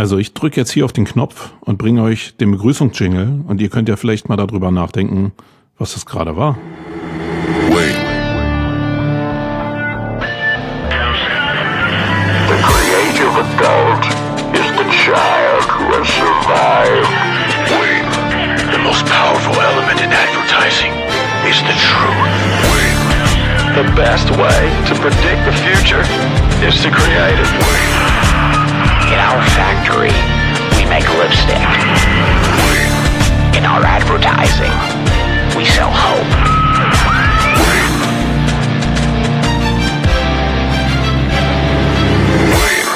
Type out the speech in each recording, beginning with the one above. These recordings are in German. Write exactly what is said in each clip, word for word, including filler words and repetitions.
Also ich drücke jetzt hier auf den Knopf und bringe euch den Begrüßungsjingle und ihr könnt ja vielleicht mal darüber nachdenken, was das gerade war. Wait. The creative adult is the child who has survived. Wait. The most powerful element in advertising is the truth. Wait. The best way to predict the future is to create it. Wait. In our factory, we make lipstick. Wait. In our advertising, we sell hope. Wait. Wait.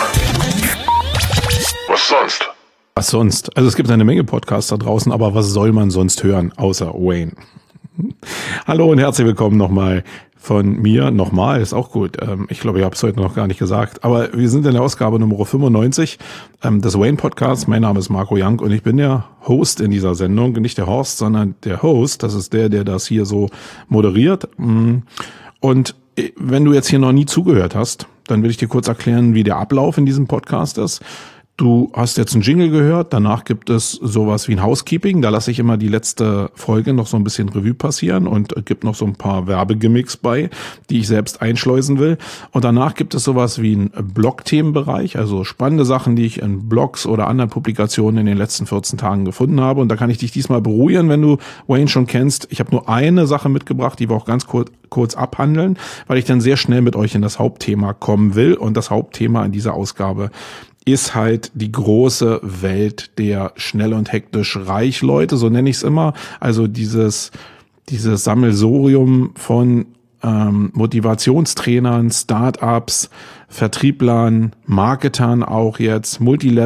Was sonst? Was sonst? Also es gibt eine Menge Podcasts da draußen, aber was soll man sonst hören, außer Wayne? Hallo und herzlich willkommen nochmal von mir. Nochmal, ist auch gut. Ich glaube, ich habe es heute noch gar nicht gesagt. Aber wir sind in der Ausgabe Nummer fünfundneunzig des Wayne Podcasts. Mein Name ist Marco Young und ich bin der Host in dieser Sendung. Nicht der Horst, sondern der Host. Das ist der, der das hier so moderiert. Und wenn du jetzt hier noch nie zugehört hast, dann will ich dir kurz erklären, wie der Ablauf in diesem Podcast ist. Du hast jetzt einen Jingle gehört, danach gibt es sowas wie ein Housekeeping, da lasse ich immer die letzte Folge noch so ein bisschen Revue passieren und gibt noch so ein paar Werbegimmicks bei, die ich selbst einschleusen will. Und danach gibt es sowas wie einen Blog-Themenbereich, also spannende Sachen, die ich in Blogs oder anderen Publikationen in den letzten vierzehn Tagen gefunden habe. Und da kann ich dich diesmal beruhigen, wenn du Wayne schon kennst. Ich habe nur eine Sache mitgebracht, die wir auch ganz kurz, kurz abhandeln, weil ich dann sehr schnell mit euch in das Hauptthema kommen will. Und das Hauptthema in dieser Ausgabe ist halt die große Welt der schnell und hektisch reich Leute, so nenne ich es immer. Also dieses dieses Sammelsurium von ähm, Motivationstrainern, Startups, Vertrieblern, Marketern auch jetzt,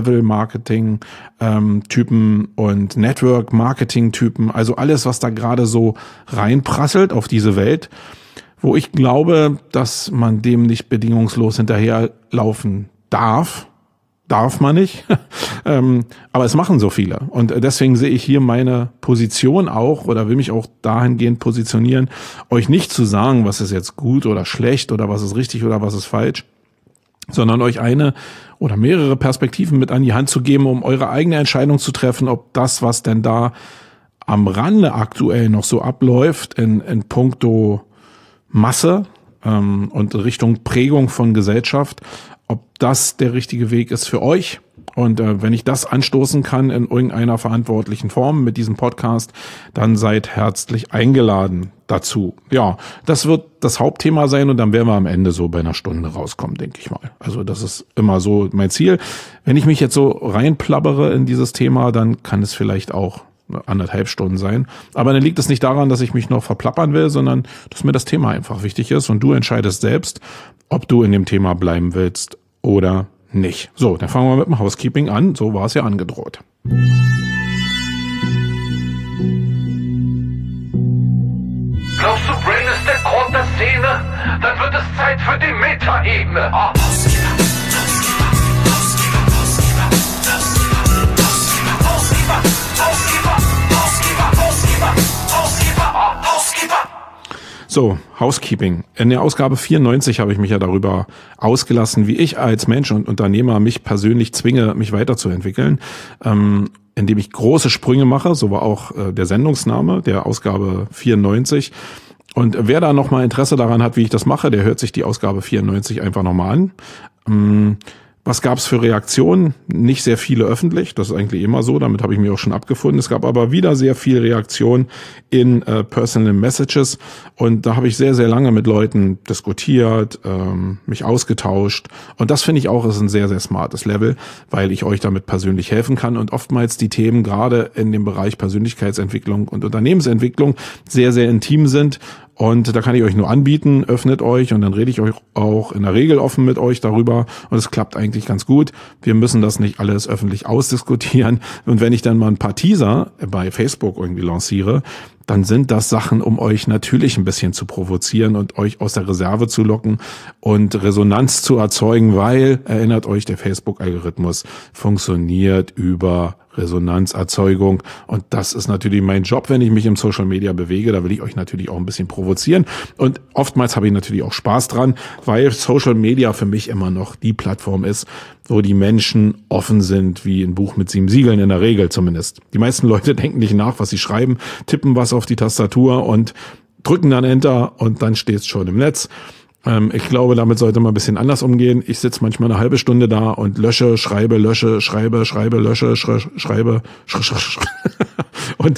Multilevel-Marketing-Typen ähm, und Network-Marketing-Typen. Also alles, was da gerade so reinprasselt auf diese Welt, wo ich glaube, dass man dem nicht bedingungslos hinterherlaufen darf. Darf man nicht, ähm, aber es machen so viele und deswegen sehe ich hier meine Position auch oder will mich auch dahingehend positionieren, euch nicht zu sagen, was ist jetzt gut oder schlecht oder was ist richtig oder was ist falsch, sondern euch eine oder mehrere Perspektiven mit an die Hand zu geben, um eure eigene Entscheidung zu treffen, ob das, was denn da am Rande aktuell noch so abläuft in, in puncto Masse ähm, und Richtung Prägung von Gesellschaft, ob das der richtige Weg ist für euch. Und äh, wenn ich das anstoßen kann in irgendeiner verantwortlichen Form mit diesem Podcast, dann seid herzlich eingeladen dazu. Ja, das wird das Hauptthema sein und dann werden wir am Ende so bei einer Stunde rauskommen, denke ich mal. Also das ist immer so mein Ziel. Wenn ich mich jetzt so reinplappere in dieses Thema, dann kann es vielleicht auch anderthalb Stunden sein. Aber dann liegt es nicht daran, dass ich mich noch verplappern will, sondern dass mir das Thema einfach wichtig ist und du entscheidest selbst, ob du in dem Thema bleiben willst oder nicht. So, dann fangen wir mit dem Housekeeping an. So war es ja angedroht. Glaubst du, Brain ist der Grund der Szene? Dann wird es Zeit für die Meta-Ebene. Oh. So, Housekeeping. In der Ausgabe vierundneunzig habe ich mich ja darüber ausgelassen, wie ich als Mensch und Unternehmer mich persönlich zwinge, mich weiterzuentwickeln, ähm, indem ich große Sprünge mache. So war auch äh, der Sendungsname der Ausgabe vierundneunzig. Und wer da nochmal Interesse daran hat, wie ich das mache, der hört sich die Ausgabe vierundneunzig einfach nochmal an. Ähm, Was gab es für Reaktionen? Nicht sehr viele öffentlich, das ist eigentlich immer so, damit habe ich mich auch schon abgefunden. Es gab aber wieder sehr viel Reaktion in äh, Personal Messages und da habe ich sehr, sehr lange mit Leuten diskutiert, ähm, mich ausgetauscht und das finde ich auch ist ein sehr, sehr smartes Level, weil ich euch damit persönlich helfen kann und oftmals die Themen gerade in dem Bereich Persönlichkeitsentwicklung und Unternehmensentwicklung sehr, sehr intim sind. Und da kann ich euch nur anbieten, öffnet euch und dann rede ich euch auch in der Regel offen mit euch darüber und es klappt eigentlich ganz gut. Wir müssen das nicht alles öffentlich ausdiskutieren und wenn ich dann mal ein paar Teaser bei Facebook irgendwie lanciere, dann sind das Sachen, um euch natürlich ein bisschen zu provozieren und euch aus der Reserve zu locken und Resonanz zu erzeugen, weil, erinnert euch, der Facebook-Algorithmus funktioniert über Resonanzerzeugung. Und das ist natürlich mein Job, wenn ich mich im Social Media bewege. Da will ich euch natürlich auch ein bisschen provozieren. Und oftmals habe ich natürlich auch Spaß dran, weil Social Media für mich immer noch die Plattform ist, wo die Menschen offen sind, wie ein Buch mit sieben Siegeln, in der Regel zumindest. Die meisten Leute denken nicht nach, was sie schreiben, tippen was auf die Tastatur und drücken dann Enter und dann steht es schon im Netz. Ich glaube, damit sollte man ein bisschen anders umgehen. Ich sitze manchmal eine halbe Stunde da und lösche, schreibe, lösche, schreibe, schreibe, lösche, schreibe, und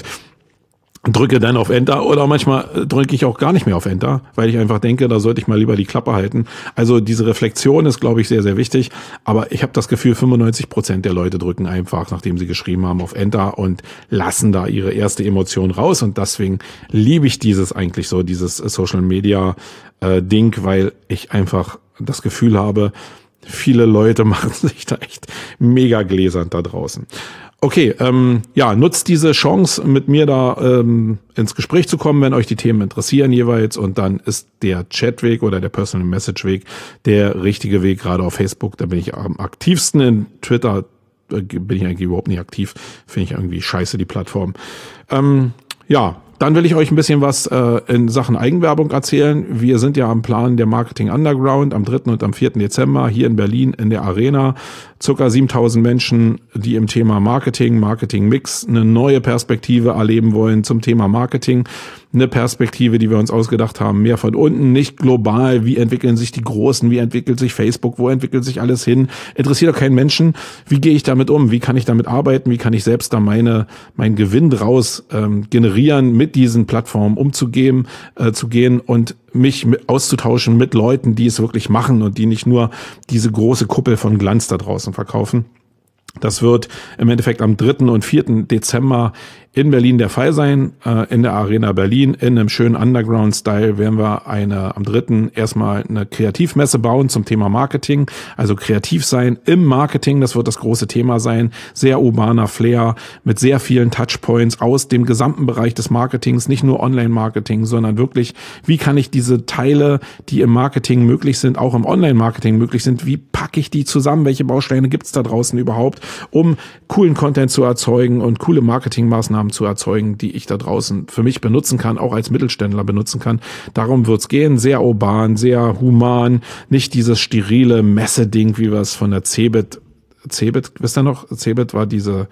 drücke dann auf Enter, oder manchmal drücke ich auch gar nicht mehr auf Enter, weil ich einfach denke, da sollte ich mal lieber die Klappe halten. Also diese Reflexion ist, glaube ich, sehr, sehr wichtig. Aber ich habe das Gefühl, fünfundneunzig Prozent der Leute drücken einfach, nachdem sie geschrieben haben, auf Enter und lassen da ihre erste Emotion raus. Und deswegen liebe ich dieses eigentlich so, dieses Social Media äh, Ding, weil ich einfach das Gefühl habe, viele Leute machen sich da echt mega gläsern da draußen. Okay, ähm, ja, nutzt diese Chance, mit mir da ähm, ins Gespräch zu kommen, wenn euch die Themen interessieren jeweils. Und dann ist der Chatweg oder der Personal Message Weg der richtige Weg, gerade auf Facebook. Da bin ich am aktivsten. In Twitter äh, bin ich eigentlich überhaupt nicht aktiv. Finde ich irgendwie scheiße, die Plattform. Ähm, ja, dann will ich euch ein bisschen was äh, in Sachen Eigenwerbung erzählen. Wir sind ja am Plan der Marketing Underground am dritten und am vierten Dezember hier in Berlin in der Arena. Circa siebentausend Menschen, die im Thema Marketing, Marketing-Mix eine neue Perspektive erleben wollen zum Thema Marketing. Eine Perspektive, die wir uns ausgedacht haben, mehr von unten, nicht global. Wie entwickeln sich die Großen? Wie entwickelt sich Facebook? Wo entwickelt sich alles hin? Interessiert doch keinen Menschen. Wie gehe ich damit um? Wie kann ich damit arbeiten? Wie kann ich selbst da meine meinen Gewinn draus ähm, generieren, mit diesen Plattformen umzugehen, äh, zu gehen und mich mit, auszutauschen mit Leuten, die es wirklich machen und die nicht nur diese große Kuppel von Glanz da draußen verkaufen. Das wird im Endeffekt am dritten und vierten Dezember in Berlin der Fall sein, äh, in der Arena Berlin, in einem schönen Underground-Style werden wir eine am dritten erstmal eine Kreativmesse bauen zum Thema Marketing, also kreativ sein im Marketing, das wird das große Thema sein, sehr urbaner Flair mit sehr vielen Touchpoints aus dem gesamten Bereich des Marketings, nicht nur Online-Marketing, sondern wirklich, wie kann ich diese Teile, die im Marketing möglich sind, auch im Online-Marketing möglich sind, wie packe ich die zusammen, welche Bausteine gibt's da draußen überhaupt, um coolen Content zu erzeugen und coole Marketingmaßnahmen zu erzeugen, die ich da draußen für mich benutzen kann, auch als Mittelständler benutzen kann. Darum wird's gehen, sehr urban, sehr human, nicht dieses sterile Messe-Ding, wie wir es von der Cebit, Cebit, wisst ihr noch? Cebit war diese,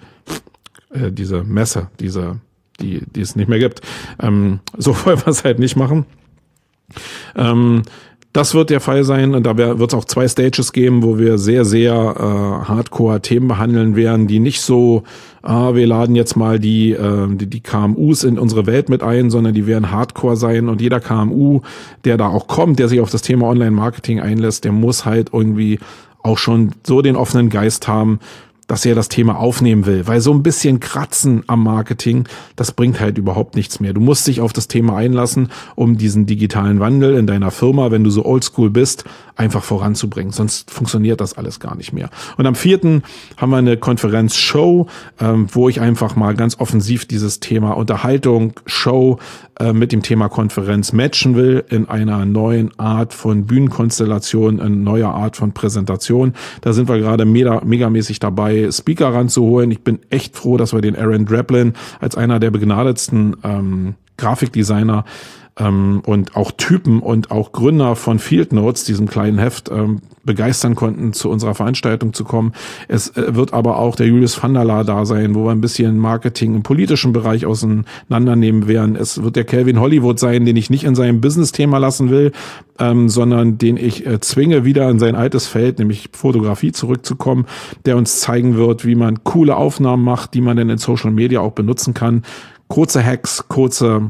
äh, diese Messe, diese, die, die es nicht mehr gibt. Ähm, so wollen wir es halt nicht machen. Ähm, Das wird der Fall sein und da wird es auch zwei Stages geben, wo wir sehr, sehr äh, Hardcore-Themen behandeln werden, die nicht so, ah, wir laden jetzt mal die, äh, die die K M Us in unsere Welt mit ein, sondern die werden Hardcore sein und jeder K M U, der da auch kommt, der sich auf das Thema Online-Marketing einlässt, der muss halt irgendwie auch schon so den offenen Geist haben, dass er das Thema aufnehmen will, weil so ein bisschen Kratzen am Marketing, das bringt halt überhaupt nichts mehr. Du musst dich auf das Thema einlassen, um diesen digitalen Wandel in deiner Firma, wenn du so oldschool bist, einfach voranzubringen. Sonst funktioniert das alles gar nicht mehr. Und am vierten haben wir eine Konferenz-Show, ähm, wo ich einfach mal ganz offensiv dieses Thema Unterhaltung, Show äh, mit dem Thema Konferenz matchen will in einer neuen Art von Bühnenkonstellation, in neuer Art von Präsentation. Da sind wir gerade mega, megamäßig dabei, Speaker ranzuholen. Ich bin echt froh, dass wir den Aaron Draplin als einer der begnadetsten ähm, Grafikdesigner ähm, und auch Typen und auch Gründer von Field Notes, diesem kleinen Heft, ähm, begeistern konnten, zu unserer Veranstaltung zu kommen. Es äh, wird aber auch der Julius van der Laar da sein, wo wir ein bisschen Marketing im politischen Bereich auseinandernehmen werden. Es wird der Calvin Hollywood sein, den ich nicht in seinem Business-Thema lassen will, ähm, sondern den ich äh, zwinge, wieder in sein altes Feld, nämlich Fotografie, zurückzukommen, der uns zeigen wird, wie man coole Aufnahmen macht, die man dann in Social Media auch benutzen kann. Kurze Hacks, kurze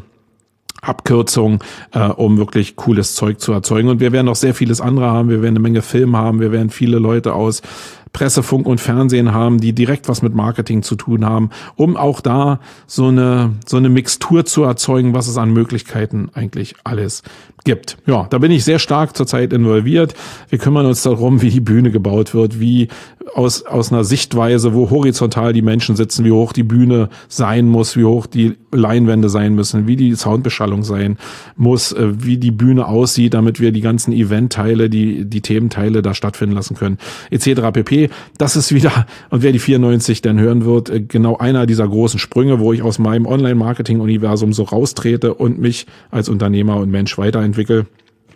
Abkürzung, äh, um wirklich cooles Zeug zu erzeugen. Und wir werden noch sehr vieles andere haben. Wir werden eine Menge Film haben. Wir werden viele Leute aus Presse, Funk und Fernsehen haben, die direkt was mit Marketing zu tun haben, um auch da so eine so eine Mixtur zu erzeugen, was es an Möglichkeiten eigentlich alles gibt. Ja, da bin ich sehr stark zurzeit involviert. Wir kümmern uns darum, wie die Bühne gebaut wird, wie aus aus einer Sichtweise, wo horizontal die Menschen sitzen, wie hoch die Bühne sein muss, wie hoch die Leinwände sein müssen, wie die Soundbeschallung sein muss, wie die Bühne aussieht, damit wir die ganzen Eventteile, die die Thementeile da stattfinden lassen können, et cetera pp. okay, das ist wieder, und wer die vierundneunzig dann hören wird, genau einer dieser großen Sprünge, wo ich aus meinem Online-Marketing-Universum so raustrete und mich als Unternehmer und Mensch weiterentwickle.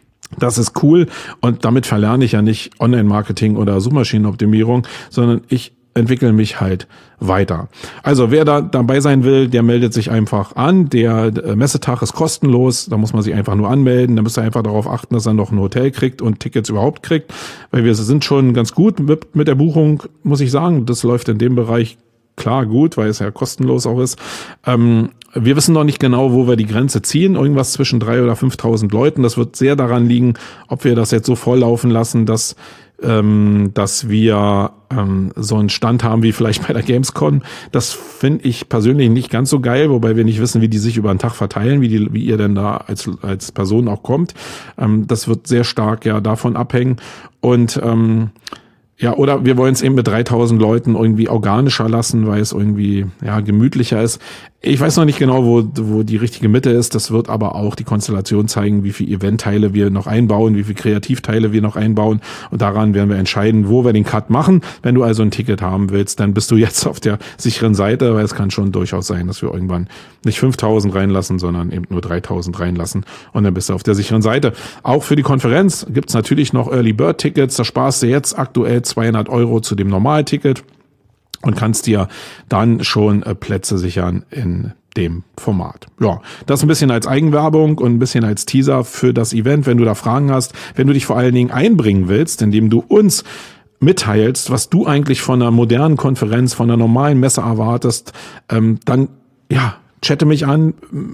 Das ist cool und damit verlerne ich ja nicht Online-Marketing oder Suchmaschinenoptimierung, sondern ich entwickle mich halt weiter. Also wer da dabei sein will, der meldet sich einfach an. Der Messetag ist kostenlos, da muss man sich einfach nur anmelden. Da müsst ihr einfach darauf achten, dass er noch ein Hotel kriegt und Tickets überhaupt kriegt, weil wir sind schon ganz gut mit, mit der Buchung, muss ich sagen. Das läuft in dem Bereich klar gut, weil es ja kostenlos auch ist. Ähm, wir wissen noch nicht genau, wo wir die Grenze ziehen. Irgendwas zwischen drei oder fünftausend Leuten. Das wird sehr daran liegen, ob wir das jetzt so volllaufen lassen, dass ähm, dass wir ähm, so einen Stand haben wie vielleicht bei der Gamescom. Das finde ich persönlich nicht ganz so geil, wobei wir nicht wissen, wie die sich über den Tag verteilen, wie die, wie ihr denn da als als Person auch kommt. Ähm, das wird sehr stark ja davon abhängen. Und ähm, ja, oder wir wollen es eben mit dreitausend Leuten irgendwie organischer lassen, weil es irgendwie ja gemütlicher ist. Ich weiß noch nicht genau, wo wo die richtige Mitte ist. Das wird aber auch die Konstellation zeigen, wie viel Eventteile wir noch einbauen, wie viel Kreativteile wir noch einbauen. Und daran werden wir entscheiden, wo wir den Cut machen. Wenn du also ein Ticket haben willst, dann bist du jetzt auf der sicheren Seite, weil es kann schon durchaus sein, dass wir irgendwann nicht fünftausend reinlassen, sondern eben nur dreitausend reinlassen. Und dann bist du auf der sicheren Seite. Auch für die Konferenz gibt's natürlich noch Early Bird Tickets. Da sparst du jetzt aktuell zweihundert Euro zu dem Normalticket und kannst dir dann schon äh, Plätze sichern in dem Format. Ja, das ein bisschen als Eigenwerbung und ein bisschen als Teaser für das Event, wenn du da Fragen hast, wenn du dich vor allen Dingen einbringen willst, indem du uns mitteilst, was du eigentlich von einer modernen Konferenz, von einer normalen Messe erwartest, ähm, dann ja, chatte mich an,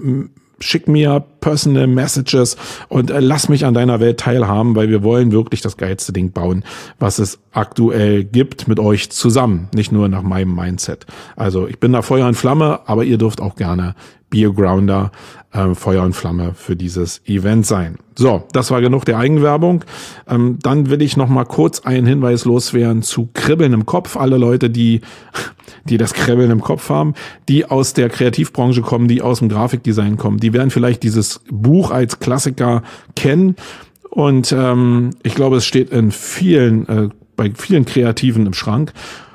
schick mir personal Messages und äh, lass mich an deiner Welt teilhaben, weil wir wollen wirklich das geilste Ding bauen, was es aktuell gibt mit euch zusammen, nicht nur nach meinem Mindset. Also ich bin da Feuer und Flamme, aber ihr dürft auch gerne Biogrounder, äh, Feuer und Flamme für dieses Event sein. So, das war genug der Eigenwerbung. Ähm, dann will ich noch mal kurz einen Hinweis loswerden zu Kribbeln im Kopf. Alle Leute, die die das Kribbeln im Kopf haben, die aus der Kreativbranche kommen, die aus dem Grafikdesign kommen, die werden vielleicht dieses Buch als Klassiker kennen. Und ähm, ich glaube, es steht in vielen, äh, bei vielen Kreativen im Schrank.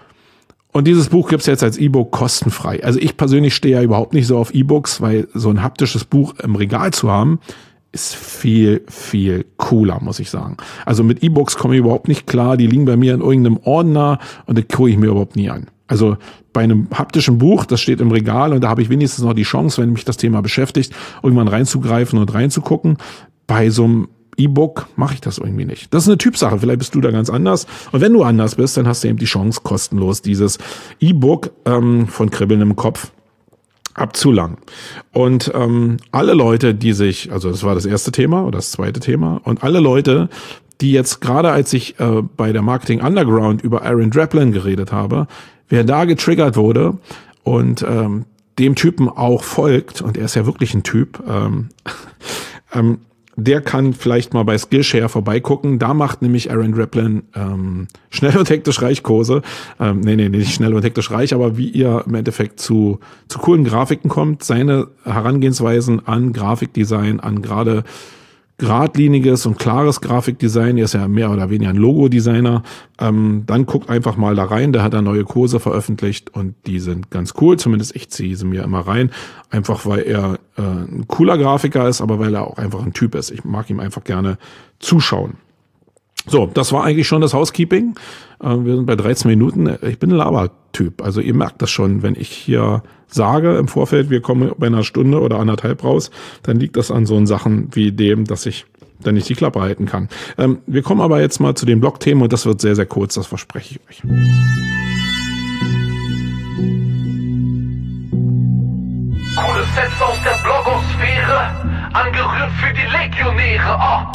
Und dieses Buch gibt's jetzt als E-Book kostenfrei. Also ich persönlich stehe ja überhaupt nicht so auf E-Books, weil so ein haptisches Buch im Regal zu haben, ist viel, viel cooler, muss ich sagen. Also mit E-Books komme ich überhaupt nicht klar. Die liegen bei mir in irgendeinem Ordner und das gucke ich mir überhaupt nie an. Also bei einem haptischen Buch, das steht im Regal und da habe ich wenigstens noch die Chance, wenn mich das Thema beschäftigt, irgendwann reinzugreifen und reinzugucken. Bei so einem E-Book mache ich das irgendwie nicht. Das ist eine Typsache. Vielleicht bist du da ganz anders. Und wenn du anders bist, dann hast du eben die Chance, kostenlos dieses E-Book ähm, von Kribbeln im Kopf abzulangen. Und ähm, alle Leute, die sich, also das war das erste Thema oder das zweite Thema, und alle Leute, die jetzt gerade, als ich äh, bei der Marketing Underground über Aaron Draplin geredet habe, wer da getriggert wurde und ähm, dem Typen auch folgt, und er ist ja wirklich ein Typ, ähm, ähm, der kann vielleicht mal bei Skillshare vorbeigucken. Da macht nämlich Aaron Draplin ähm, schnell und hektisch reich Kurse. Ähm, nee, nee, nicht schnell und hektisch reich, aber wie ihr im Endeffekt zu zu coolen Grafiken kommt. Seine Herangehensweisen an Grafikdesign, an gerade geradliniges und klares Grafikdesign. Er ist ja mehr oder weniger ein Logo-Designer. Ähm, dann guckt einfach mal da rein. Der hat da neue Kurse veröffentlicht und die sind ganz cool. Zumindest ich ziehe sie mir immer rein. Einfach weil er äh, ein cooler Grafiker ist, aber weil er auch einfach ein Typ ist. Ich mag ihm einfach gerne zuschauen. So, das war eigentlich schon das Housekeeping. Äh, wir sind bei dreizehn Minuten. Ich bin ein Labertyp. Also ihr merkt das schon, wenn ich hier sage im Vorfeld, wir kommen bei einer Stunde oder anderthalb raus, dann liegt das an so Sachen wie dem, dass ich dann nicht die Klappe halten kann. Ähm, wir kommen aber jetzt mal zu den Blog-Themen und das wird sehr, sehr kurz, das verspreche ich euch. Coole Sets aus der Blogosphäre, angerührt für die Legionäre, oh.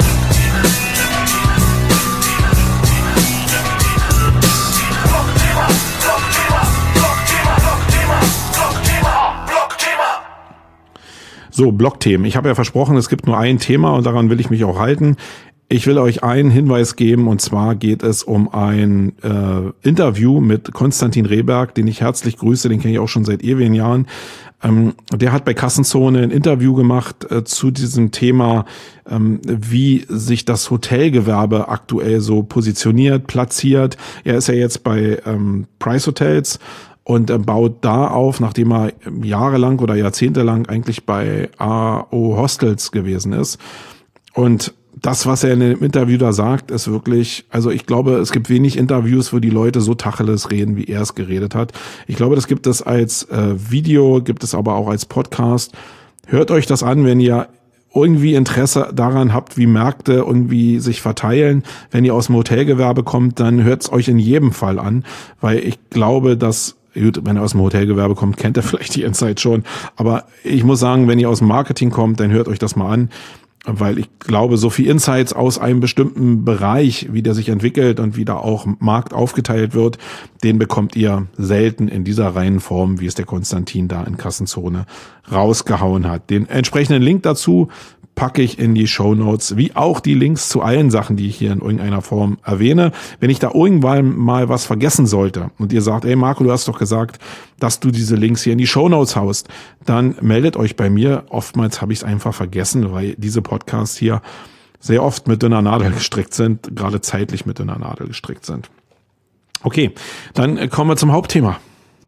Blogthema, Blogthema, Blogthema, Blogthema, Blogthema, Blogthema. So, Blogthemen. Ich habe ja versprochen, es gibt nur ein Thema und daran will ich mich auch halten. ich will euch einen Hinweis geben, und zwar geht es um ein äh, Interview mit Konstantin Rehberg, den ich herzlich grüße, den kenne ich auch schon seit ewigen Jahren. Ähm, der hat bei Kassenzone ein Interview gemacht äh, zu diesem Thema, ähm, wie sich das Hotelgewerbe aktuell so positioniert, platziert. Er ist ja jetzt bei ähm, Price Hotels und er baut da auf, nachdem er jahrelang oder jahrzehntelang eigentlich bei A O Hostels gewesen ist. Und das, was er in dem Interview da sagt, ist wirklich, also ich glaube, es gibt wenig Interviews, wo die Leute so Tacheles reden, wie er es geredet hat. Ich glaube, das gibt es als äh, Video, gibt es aber auch als Podcast. Hört euch das an, wenn ihr irgendwie Interesse daran habt, wie Märkte irgendwie sich verteilen. Wenn ihr aus dem Hotelgewerbe kommt, dann hört es euch in jedem Fall an, weil ich glaube, dass, gut, wenn ihr aus dem Hotelgewerbe kommt, kennt ihr vielleicht die Insights schon. Aber ich muss sagen, wenn ihr aus dem Marketing kommt, dann hört euch das mal an. Weil ich glaube, so viel Insights aus einem bestimmten Bereich, wie der sich entwickelt und wie da auch Markt aufgeteilt wird, den bekommt ihr selten in dieser reinen Form, wie es der Konstantin da in Kassenzone rausgehauen hat. Den entsprechenden Link dazu packe ich in die Shownotes, wie auch die Links zu allen Sachen, die ich hier in irgendeiner Form erwähne. Wenn ich da irgendwann mal was vergessen sollte und ihr sagt, ey Marco, du hast doch gesagt, dass du diese Links hier in die Shownotes haust, dann meldet euch bei mir. Oftmals habe ich es einfach vergessen, weil diese Podcasts hier sehr oft mit dünner Nadel gestrickt sind, gerade zeitlich mit dünner Nadel gestrickt sind. Okay, dann kommen wir zum Hauptthema.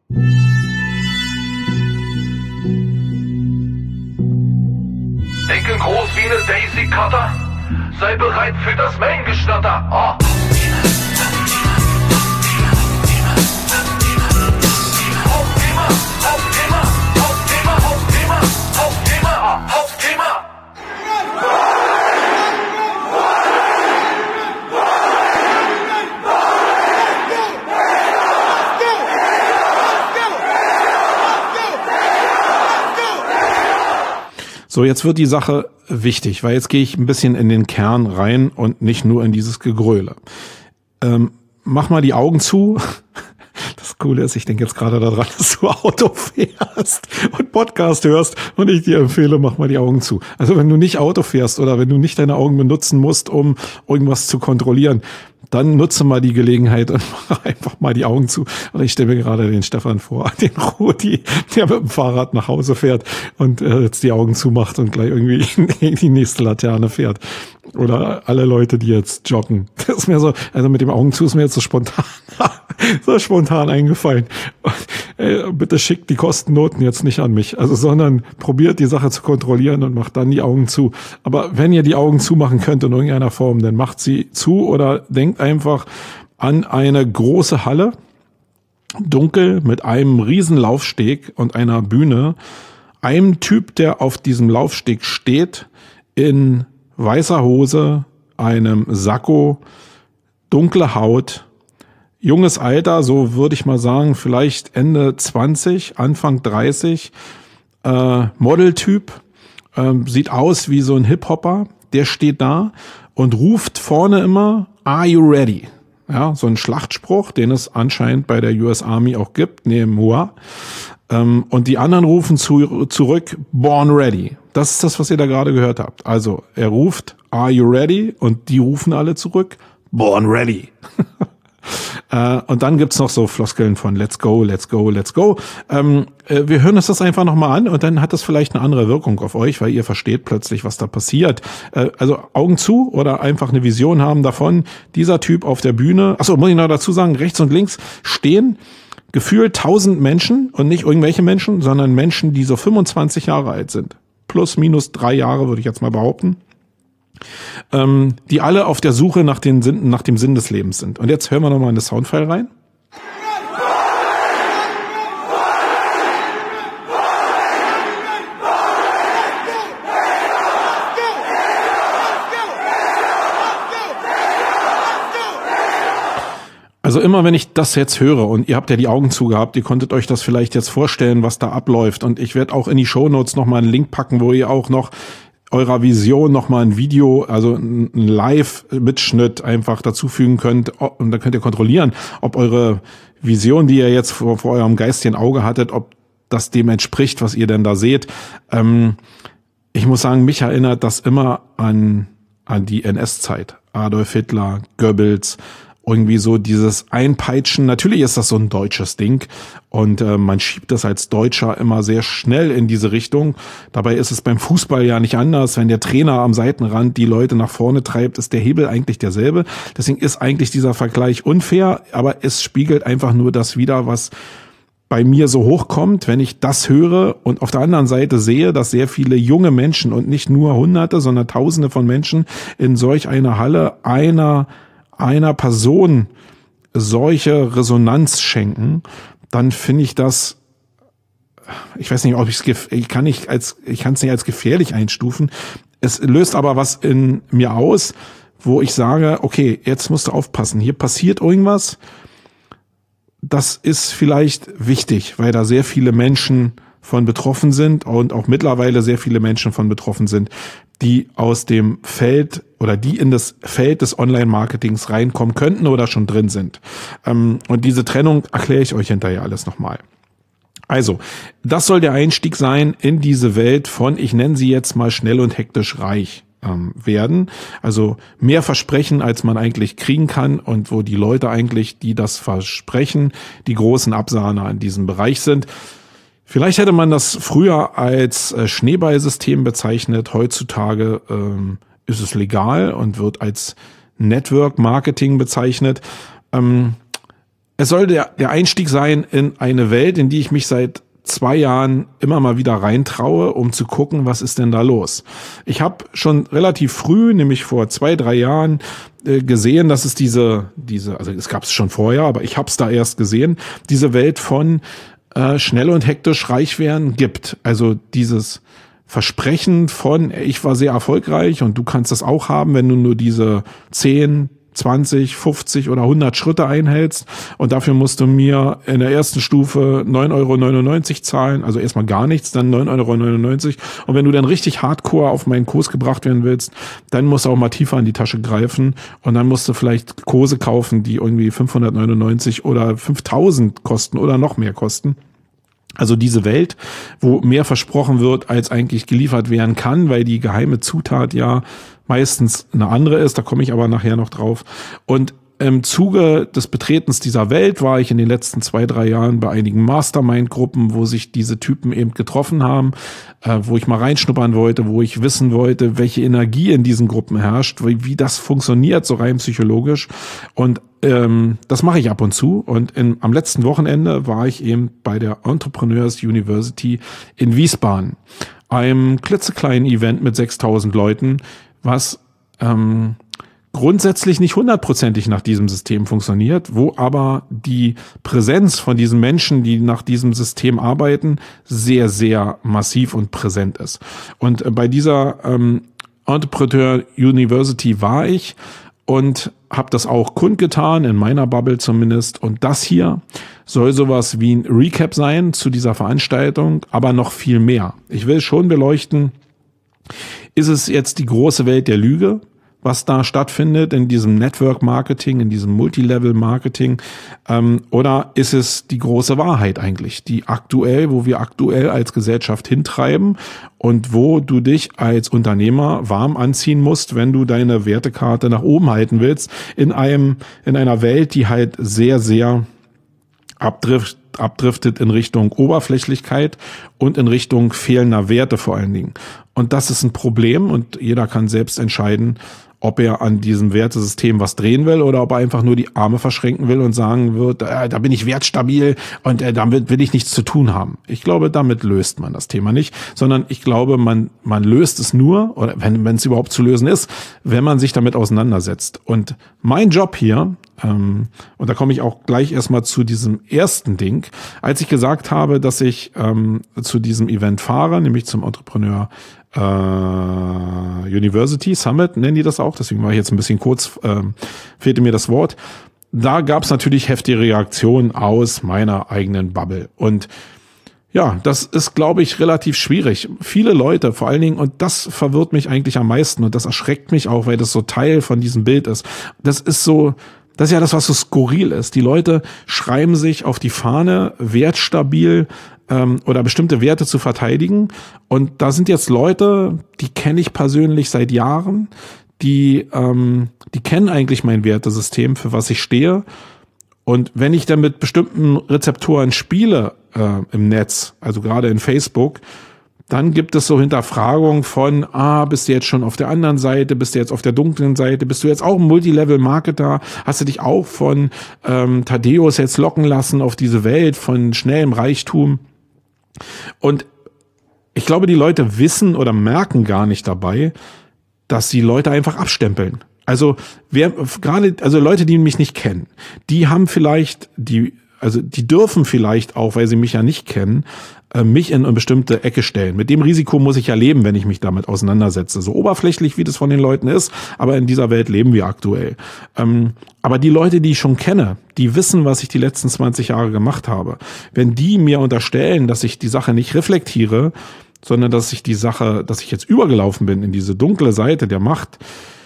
Denken groß wie eine Daisy Cutter. Sei bereit für das Main-Geschnatter. Oh. Hauptthema, Hauptthema, Hauptthema, Hauptthema, Hauptthema, Hauptthema. So, jetzt wird die Sache wichtig, weil jetzt gehe ich ein bisschen in den Kern rein und nicht nur in dieses Gegröle. Ähm, mach mal die Augen zu. Das Coole ist, ich denke jetzt gerade daran, dass du Auto fährst und Podcast hörst und ich dir empfehle, mach mal die Augen zu. Also wenn du nicht Auto fährst oder wenn du nicht deine Augen benutzen musst, um irgendwas zu kontrollieren, dann nutze mal die Gelegenheit und mach einfach mal die Augen zu. Und ich stelle mir gerade den Stefan vor, den Rudi, der mit dem Fahrrad nach Hause fährt und äh, jetzt die Augen zumacht und gleich irgendwie in die nächste Laterne fährt. Oder alle Leute, die jetzt joggen. Das ist mir so, also mit dem Augen zu ist mir jetzt so spontan, so spontan eingefallen. Und, äh, bitte schickt die Kostennoten jetzt nicht an mich, also sondern probiert die Sache zu kontrollieren und macht dann die Augen zu. Aber wenn ihr die Augen zumachen könnt in irgendeiner Form, dann macht sie zu oder denkt einfach an eine große Halle, dunkel mit einem riesen Laufsteg und einer Bühne, einem Typ, der auf diesem Laufsteg steht, in weißer Hose, einem Sakko, dunkle Haut, junges Alter, so würde ich mal sagen, vielleicht Ende zwanzig, Anfang dreißig, äh, Modeltyp, äh, sieht aus wie so ein Hip-Hopper, der steht da und ruft vorne immer, "Are you ready?" Ja, so ein Schlachtspruch, den es anscheinend bei der U S Army auch gibt, neben Hua. Ähm, und die anderen rufen zu, zurück, "Born ready." Das ist das, was ihr da gerade gehört habt. Also er ruft, "Are you ready?" und die rufen alle zurück, "Born ready." äh, und dann gibt's noch so Floskeln von "Let's go, let's go, let's go." Ähm, äh, wir hören uns das einfach nochmal an und dann hat das vielleicht eine andere Wirkung auf euch, weil ihr versteht plötzlich, was da passiert. Äh, also Augen zu oder einfach eine Vision haben davon, dieser Typ auf der Bühne, achso, muss ich noch dazu sagen, rechts und links stehen gefühlt tausend Menschen und nicht irgendwelche Menschen, sondern Menschen, die so fünfundzwanzig Jahre alt sind. Plus, minus drei Jahre, würde ich jetzt mal behaupten. Ähm, die alle auf der Suche nach, den Sinn, nach dem Sinn des Lebens sind. Und jetzt hören wir nochmal in das Soundfile rein. Also immer, wenn ich das jetzt höre und ihr habt ja die Augen zugehabt, ihr konntet euch das vielleicht jetzt vorstellen, was da abläuft. Und ich werde auch in die Shownotes nochmal einen Link packen, wo ihr auch noch eurer Vision nochmal ein Video, also ein Live-Mitschnitt einfach dazufügen könnt. Und dann könnt ihr kontrollieren, ob eure Vision, die ihr jetzt vor, vor eurem geistigen Auge hattet, ob das dem entspricht, was ihr denn da seht. Ähm, ich muss sagen, mich erinnert das immer an an die N S-Zeit. Adolf Hitler, Goebbels, irgendwie so dieses Einpeitschen. Natürlich ist das so ein deutsches Ding und äh, man schiebt das als Deutscher immer sehr schnell in diese Richtung. Dabei ist es beim Fußball ja nicht anders. Wenn der Trainer am Seitenrand die Leute nach vorne treibt, ist der Hebel eigentlich derselbe. Deswegen ist eigentlich dieser Vergleich unfair, aber es spiegelt einfach nur das wider, was bei mir so hochkommt, wenn ich das höre und auf der anderen Seite sehe, dass sehr viele junge Menschen und nicht nur Hunderte, sondern Tausende von Menschen in solch einer Halle einer einer Person solche Resonanz schenken, dann finde ich das, ich weiß nicht, ob ich es, ich kann nicht als, ich kann es nicht als gefährlich einstufen. Es löst aber was in mir aus, wo ich sage, okay, jetzt musst du aufpassen. Hier passiert irgendwas. Das ist vielleicht wichtig, weil da sehr viele Menschen von betroffen sind und auch mittlerweile sehr viele Menschen von betroffen sind, die aus dem Feld oder die in das Feld des Online-Marketings reinkommen könnten oder schon drin sind. Und diese Trennung erkläre ich euch hinterher alles nochmal. Also, das soll der Einstieg sein in diese Welt von, ich nenne sie jetzt mal schnell und hektisch reich ähm, werden. Also mehr Versprechen, als man eigentlich kriegen kann und wo die Leute eigentlich, die das versprechen, die großen Absahner in diesem Bereich sind. Vielleicht hätte man das früher als äh, Schneeballsystem bezeichnet. Heutzutage ähm, ist es legal und wird als Network Marketing bezeichnet. Ähm, es soll der, der Einstieg sein in eine Welt, in die ich mich seit zwei Jahren immer mal wieder reintraue, um zu gucken, was ist denn da los. Ich habe schon relativ früh, nämlich vor zwei, drei Jahren, äh, gesehen, dass es diese, diese, also es gab es schon vorher, aber ich habe es da erst gesehen, diese Welt von äh, schnell und hektisch reich werden gibt. Also dieses Versprechen von, ich war sehr erfolgreich und du kannst das auch haben, wenn du nur diese zehn, zwanzig, fünfzig oder hundert Schritte einhältst und dafür musst du mir in der ersten Stufe neun Euro neunundneunzig zahlen, also erstmal gar nichts, dann neun Euro neunundneunzig und wenn du dann richtig hardcore auf meinen Kurs gebracht werden willst, dann musst du auch mal tiefer in die Tasche greifen und dann musst du vielleicht Kurse kaufen, die irgendwie fünfhundertneunundneunzig oder fünftausend kosten oder noch mehr kosten. Also diese Welt, wo mehr versprochen wird, als eigentlich geliefert werden kann, weil die geheime Zutat ja meistens eine andere ist, da komme ich aber nachher noch drauf. Und im Zuge des Betretens dieser Welt war ich in den letzten zwei, drei Jahren bei einigen Mastermind-Gruppen, wo sich diese Typen eben getroffen haben, äh, wo ich mal reinschnuppern wollte, wo ich wissen wollte, welche Energie in diesen Gruppen herrscht, wie, wie das funktioniert, so rein psychologisch. Und ähm, das mache ich ab und zu. Und in, am letzten Wochenende war ich eben bei der Entrepreneurs University in Wiesbaden, einem klitzekleinen Event mit sechstausend Leuten, was ähm, grundsätzlich nicht hundertprozentig nach diesem System funktioniert, wo aber die Präsenz von diesen Menschen, die nach diesem System arbeiten, sehr, sehr massiv und präsent ist. Und bei dieser ähm, Entrepreneur University war ich und habe das auch kundgetan, in meiner Bubble zumindest. Und das hier soll sowas wie ein Recap sein zu dieser Veranstaltung, aber noch viel mehr. Ich will schon beleuchten, ist es jetzt die große Welt der Lüge, was da stattfindet in diesem Network Marketing, in diesem Multilevel Marketing, ähm, oder ist es die große Wahrheit eigentlich, die aktuell, wo wir aktuell als Gesellschaft hintreiben und wo du dich als Unternehmer warm anziehen musst, wenn du deine Wertekarte nach oben halten willst, in einem, in einer Welt, die halt sehr, sehr abdrift, abdriftet in Richtung Oberflächlichkeit und in Richtung fehlender Werte vor allen Dingen. Und das ist ein Problem und jeder kann selbst entscheiden, ob er an diesem Wertesystem was drehen will oder ob er einfach nur die Arme verschränken will und sagen wird, äh, da bin ich wertstabil und äh, damit will ich nichts zu tun haben. Ich glaube, damit löst man das Thema nicht, sondern ich glaube, man man löst es nur, oder wenn wenn es überhaupt zu lösen ist, wenn man sich damit auseinandersetzt. Und mein Job hier, ähm, und da komme ich auch gleich erstmal zu diesem ersten Ding, als ich gesagt habe, dass ich ähm, zu diesem Event fahre, nämlich zum Entrepreneur University Summit, nennen die das auch, deswegen war ich jetzt ein bisschen kurz, äh, fehlte mir das Wort. Da gab es natürlich heftige Reaktionen aus meiner eigenen Bubble. Und ja, das ist, glaube ich, relativ schwierig. Viele Leute vor allen Dingen, und das verwirrt mich eigentlich am meisten und das erschreckt mich auch, weil das so Teil von diesem Bild ist. Das ist so, das ist ja das, was so skurril ist. Die Leute schreiben sich auf die Fahne, wertstabil ähm, oder bestimmte Werte zu verteidigen. Und da sind jetzt Leute, die kenne ich persönlich seit Jahren, die, ähm, die kennen eigentlich mein Wertesystem, für was ich stehe. Und wenn ich dann mit bestimmten Rezeptoren spiele äh, im Netz, also gerade in Facebook, dann gibt es so Hinterfragungen von, ah, bist du jetzt schon auf der anderen Seite, bist du jetzt auf der dunklen Seite, bist du jetzt auch ein Multilevel-Marketer, hast du dich auch von ähm, Thaddeus jetzt locken lassen auf diese Welt von schnellem Reichtum? Und ich glaube, die Leute wissen oder merken gar nicht dabei, dass die Leute einfach abstempeln. Also wer gerade, also Leute, die mich nicht kennen, die haben vielleicht die, also die dürfen vielleicht auch, weil sie mich ja nicht kennen, mich in eine bestimmte Ecke stellen. Mit dem Risiko muss ich ja leben, wenn ich mich damit auseinandersetze. So oberflächlich, wie das von den Leuten ist, aber in dieser Welt leben wir aktuell. Ähm, aber die Leute, die ich schon kenne, die wissen, was ich die letzten zwanzig Jahre gemacht habe. Wenn die mir unterstellen, dass ich die Sache nicht reflektiere, sondern dass ich die Sache, dass ich jetzt übergelaufen bin in diese dunkle Seite der Macht,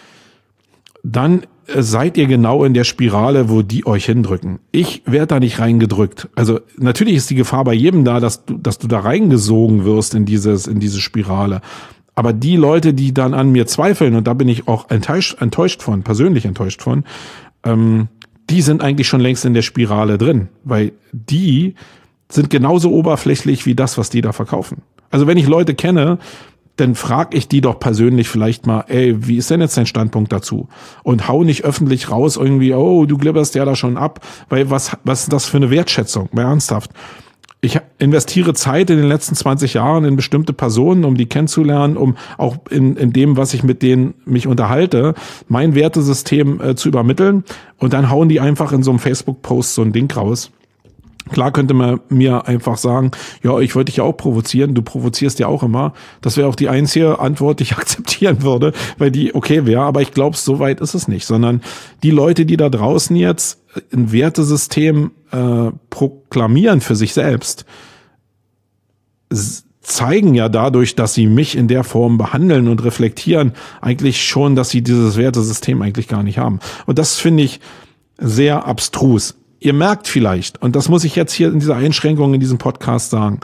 dann seid ihr genau in der Spirale, wo die euch hindrücken. Ich werde da nicht reingedrückt. Also natürlich ist die Gefahr bei jedem da, dass du, dass du da reingesogen wirst in dieses, in diese Spirale. Aber die Leute, die dann an mir zweifeln, und da bin ich auch enttäuscht, enttäuscht von, persönlich enttäuscht von, ähm, die sind eigentlich schon längst in der Spirale drin, weil die sind genauso oberflächlich wie das, was die da verkaufen. Also wenn ich Leute kenne, dann frage ich die doch persönlich vielleicht mal, ey, wie ist denn jetzt dein Standpunkt dazu? Und hau nicht öffentlich raus irgendwie, oh, du glibberst ja da schon ab, weil was, was ist das für eine Wertschätzung? Mal ernsthaft. Ich investiere Zeit in den letzten zwanzig Jahren in bestimmte Personen, um die kennenzulernen, um auch in, in dem, was ich mit denen mich unterhalte, mein Wertesystem äh, zu übermitteln. Und dann hauen die einfach in so einem Facebook-Post so ein Ding raus. Klar könnte man mir einfach sagen, ja, ich wollte dich ja auch provozieren, du provozierst ja auch immer. Das wäre auch die einzige Antwort, die ich akzeptieren würde, weil die okay wäre, aber ich glaube, so weit ist es nicht, sondern die Leute, die da draußen jetzt ein Wertesystem äh, proklamieren für sich selbst, zeigen ja dadurch, dass sie mich in der Form behandeln und reflektieren, eigentlich schon, dass sie dieses Wertesystem eigentlich gar nicht haben. Und das finde ich sehr abstrus. Ihr merkt vielleicht, und das muss ich jetzt hier in dieser Einschränkung in diesem Podcast sagen,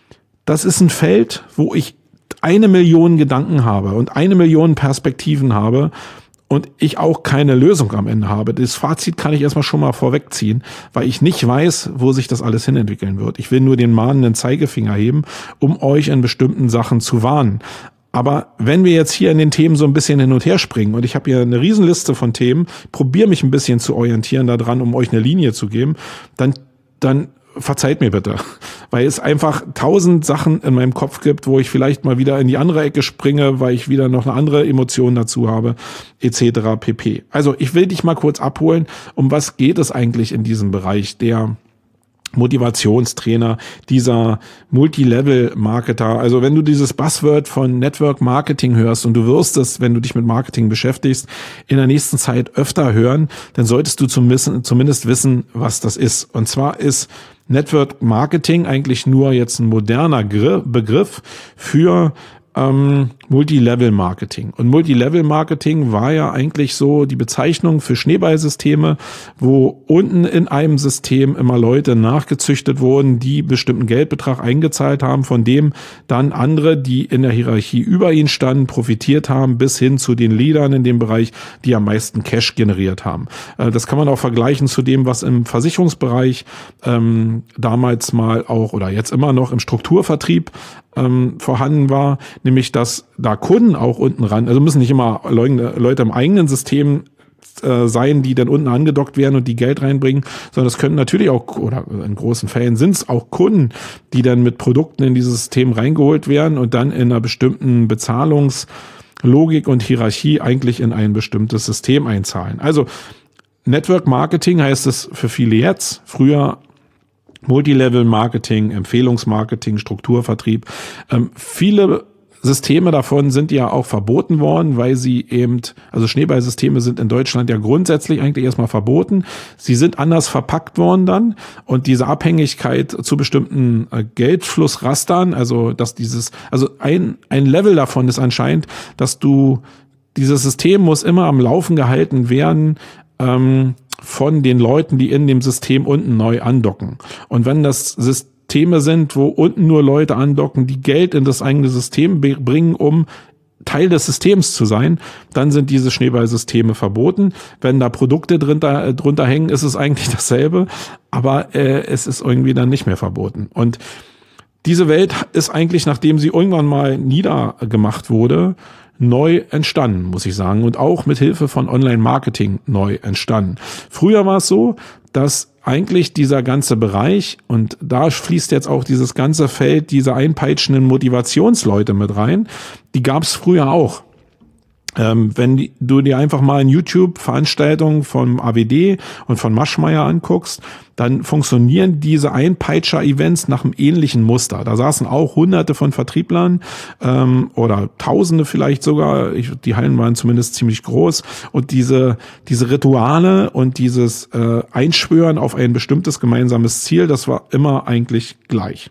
das ist ein Feld, wo ich eine Million Gedanken habe und eine Million Perspektiven habe und ich auch keine Lösung am Ende habe. Das Fazit kann ich erstmal schon mal vorwegziehen, weil ich nicht weiß, wo sich das alles hinentwickeln wird. Ich will nur den mahnenden Zeigefinger heben, um euch in bestimmten Sachen zu warnen. Aber wenn wir jetzt hier in den Themen so ein bisschen hin und her springen und ich habe hier eine Riesenliste von Themen, probiere mich ein bisschen zu orientieren daran, um euch eine Linie zu geben, dann, dann verzeiht mir bitte. Weil es einfach tausend Sachen in meinem Kopf gibt, wo ich vielleicht mal wieder in die andere Ecke springe, weil ich wieder noch eine andere Emotion dazu habe, et cetera pp. Also ich will dich mal kurz abholen, um was geht es eigentlich in diesem Bereich der Motivationstrainer, dieser Multilevel-Marketer. Also wenn du dieses Buzzword von Network Marketing hörst und du wirst es, wenn du dich mit Marketing beschäftigst, in der nächsten Zeit öfter hören, dann solltest du zumindest wissen, was das ist. Und zwar ist Network Marketing eigentlich nur jetzt ein moderner Begriff für ähm, Multilevel-Marketing. Und Multilevel-Marketing war ja eigentlich so die Bezeichnung für Schneeballsysteme, wo unten in einem System immer Leute nachgezüchtet wurden, die bestimmten Geldbetrag eingezahlt haben, von dem dann andere, die in der Hierarchie über ihnen standen, profitiert haben, bis hin zu den Leadern in dem Bereich, die am meisten Cash generiert haben. Äh, das kann man auch vergleichen zu dem, was im Versicherungsbereich ähm, damals mal auch oder jetzt immer noch im Strukturvertrieb ähm, vorhanden war, nämlich dass da Kunden auch unten ran, also müssen nicht immer Leute im eigenen System äh, sein, die dann unten angedockt werden und die Geld reinbringen, sondern es können natürlich auch, oder in großen Fällen sind es auch Kunden, die dann mit Produkten in dieses System reingeholt werden und dann in einer bestimmten Bezahlungslogik und Hierarchie eigentlich in ein bestimmtes System einzahlen. Also Network Marketing heißt es für viele jetzt, früher Multilevel-Marketing, Empfehlungsmarketing, Strukturvertrieb. Ähm, viele Systeme davon sind ja auch verboten worden, weil sie eben, also Schneeballsysteme sind in Deutschland ja grundsätzlich eigentlich erstmal verboten. Sie sind anders verpackt worden dann und diese Abhängigkeit zu bestimmten äh, Geldflussrastern, also dass dieses, also ein, ein Level davon ist anscheinend, dass du, dieses System muss immer am Laufen gehalten werden, ähm, von den Leuten, die in dem System unten neu andocken. Und wenn das Systeme sind, wo unten nur Leute andocken, die Geld in das eigene System bringen, um Teil des Systems zu sein, dann sind diese Schneeballsysteme verboten. Wenn da Produkte drunter, äh, drunter hängen, ist es eigentlich dasselbe, aber äh, es ist irgendwie dann nicht mehr verboten. Und diese Welt ist eigentlich, nachdem sie irgendwann mal niedergemacht wurde, neu entstanden, muss ich sagen, und auch mit Hilfe von Online-Marketing neu entstanden. Früher war es so, dass eigentlich dieser ganze Bereich, und da fließt jetzt auch dieses ganze Feld dieser einpeitschenden Motivationsleute mit rein, die gab es früher auch. Ähm, wenn die, du dir einfach mal in YouTube Veranstaltungen vom A W D und von Maschmeyer anguckst, dann funktionieren diese Einpeitscher-Events nach einem ähnlichen Muster. Da saßen auch hunderte von Vertrieblern ähm, oder tausende vielleicht sogar, ich, die Hallen waren zumindest ziemlich groß, und diese diese Rituale und dieses äh, Einschwören auf ein bestimmtes gemeinsames Ziel, das war immer eigentlich gleich.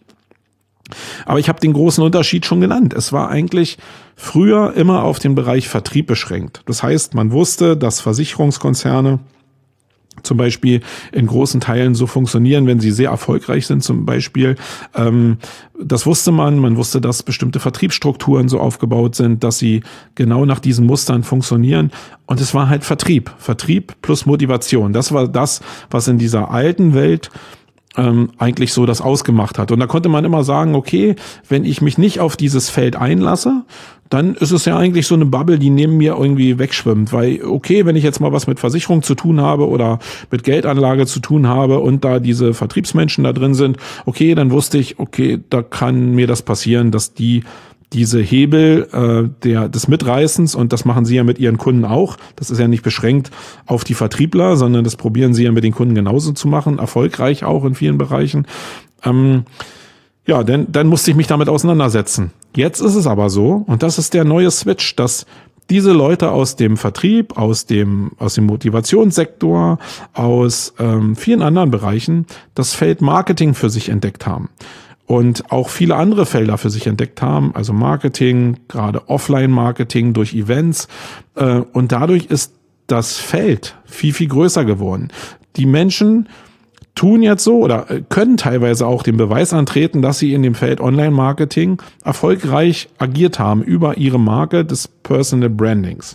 Aber ich habe den großen Unterschied schon genannt. Es war eigentlich früher immer auf den Bereich Vertrieb beschränkt. Das heißt, man wusste, dass Versicherungskonzerne zum Beispiel in großen Teilen so funktionieren, wenn sie sehr erfolgreich sind zum Beispiel. Ähm, das wusste man. Man wusste, dass bestimmte Vertriebsstrukturen so aufgebaut sind, dass sie genau nach diesen Mustern funktionieren. Und es war halt Vertrieb. Vertrieb plus Motivation. Das war das, was in dieser alten Welt Ähm, eigentlich so das ausgemacht hat. Und da konnte man immer sagen, okay, wenn ich mich nicht auf dieses Feld einlasse, dann ist es ja eigentlich so eine Bubble, die neben mir irgendwie wegschwimmt. Weil, okay, wenn ich jetzt mal was mit Versicherung zu tun habe oder mit Geldanlage zu tun habe und da diese Vertriebsmenschen da drin sind, okay, dann wusste ich, okay, da kann mir das passieren, dass die diese Hebel äh, der des Mitreißens, und das machen sie ja mit ihren Kunden auch, das ist ja nicht beschränkt auf die Vertriebler, sondern das probieren sie ja mit den Kunden genauso zu machen, erfolgreich auch in vielen Bereichen. Ähm, ja, dann, dann musste ich mich damit auseinandersetzen. Jetzt ist es aber so, und das ist der neue Switch, dass diese Leute aus dem Vertrieb, aus dem aus dem Motivationssektor, aus ähm, vielen anderen Bereichen das Feld Marketing für sich entdeckt haben. Und auch viele andere Felder für sich entdeckt haben, also Marketing, gerade Offline-Marketing durch Events. Äh, und dadurch ist das Feld viel, viel größer geworden. Die Menschen tun jetzt so oder können teilweise auch den Beweis antreten, dass sie in dem Feld Online-Marketing erfolgreich agiert haben über ihre Marke des Personal Brandings.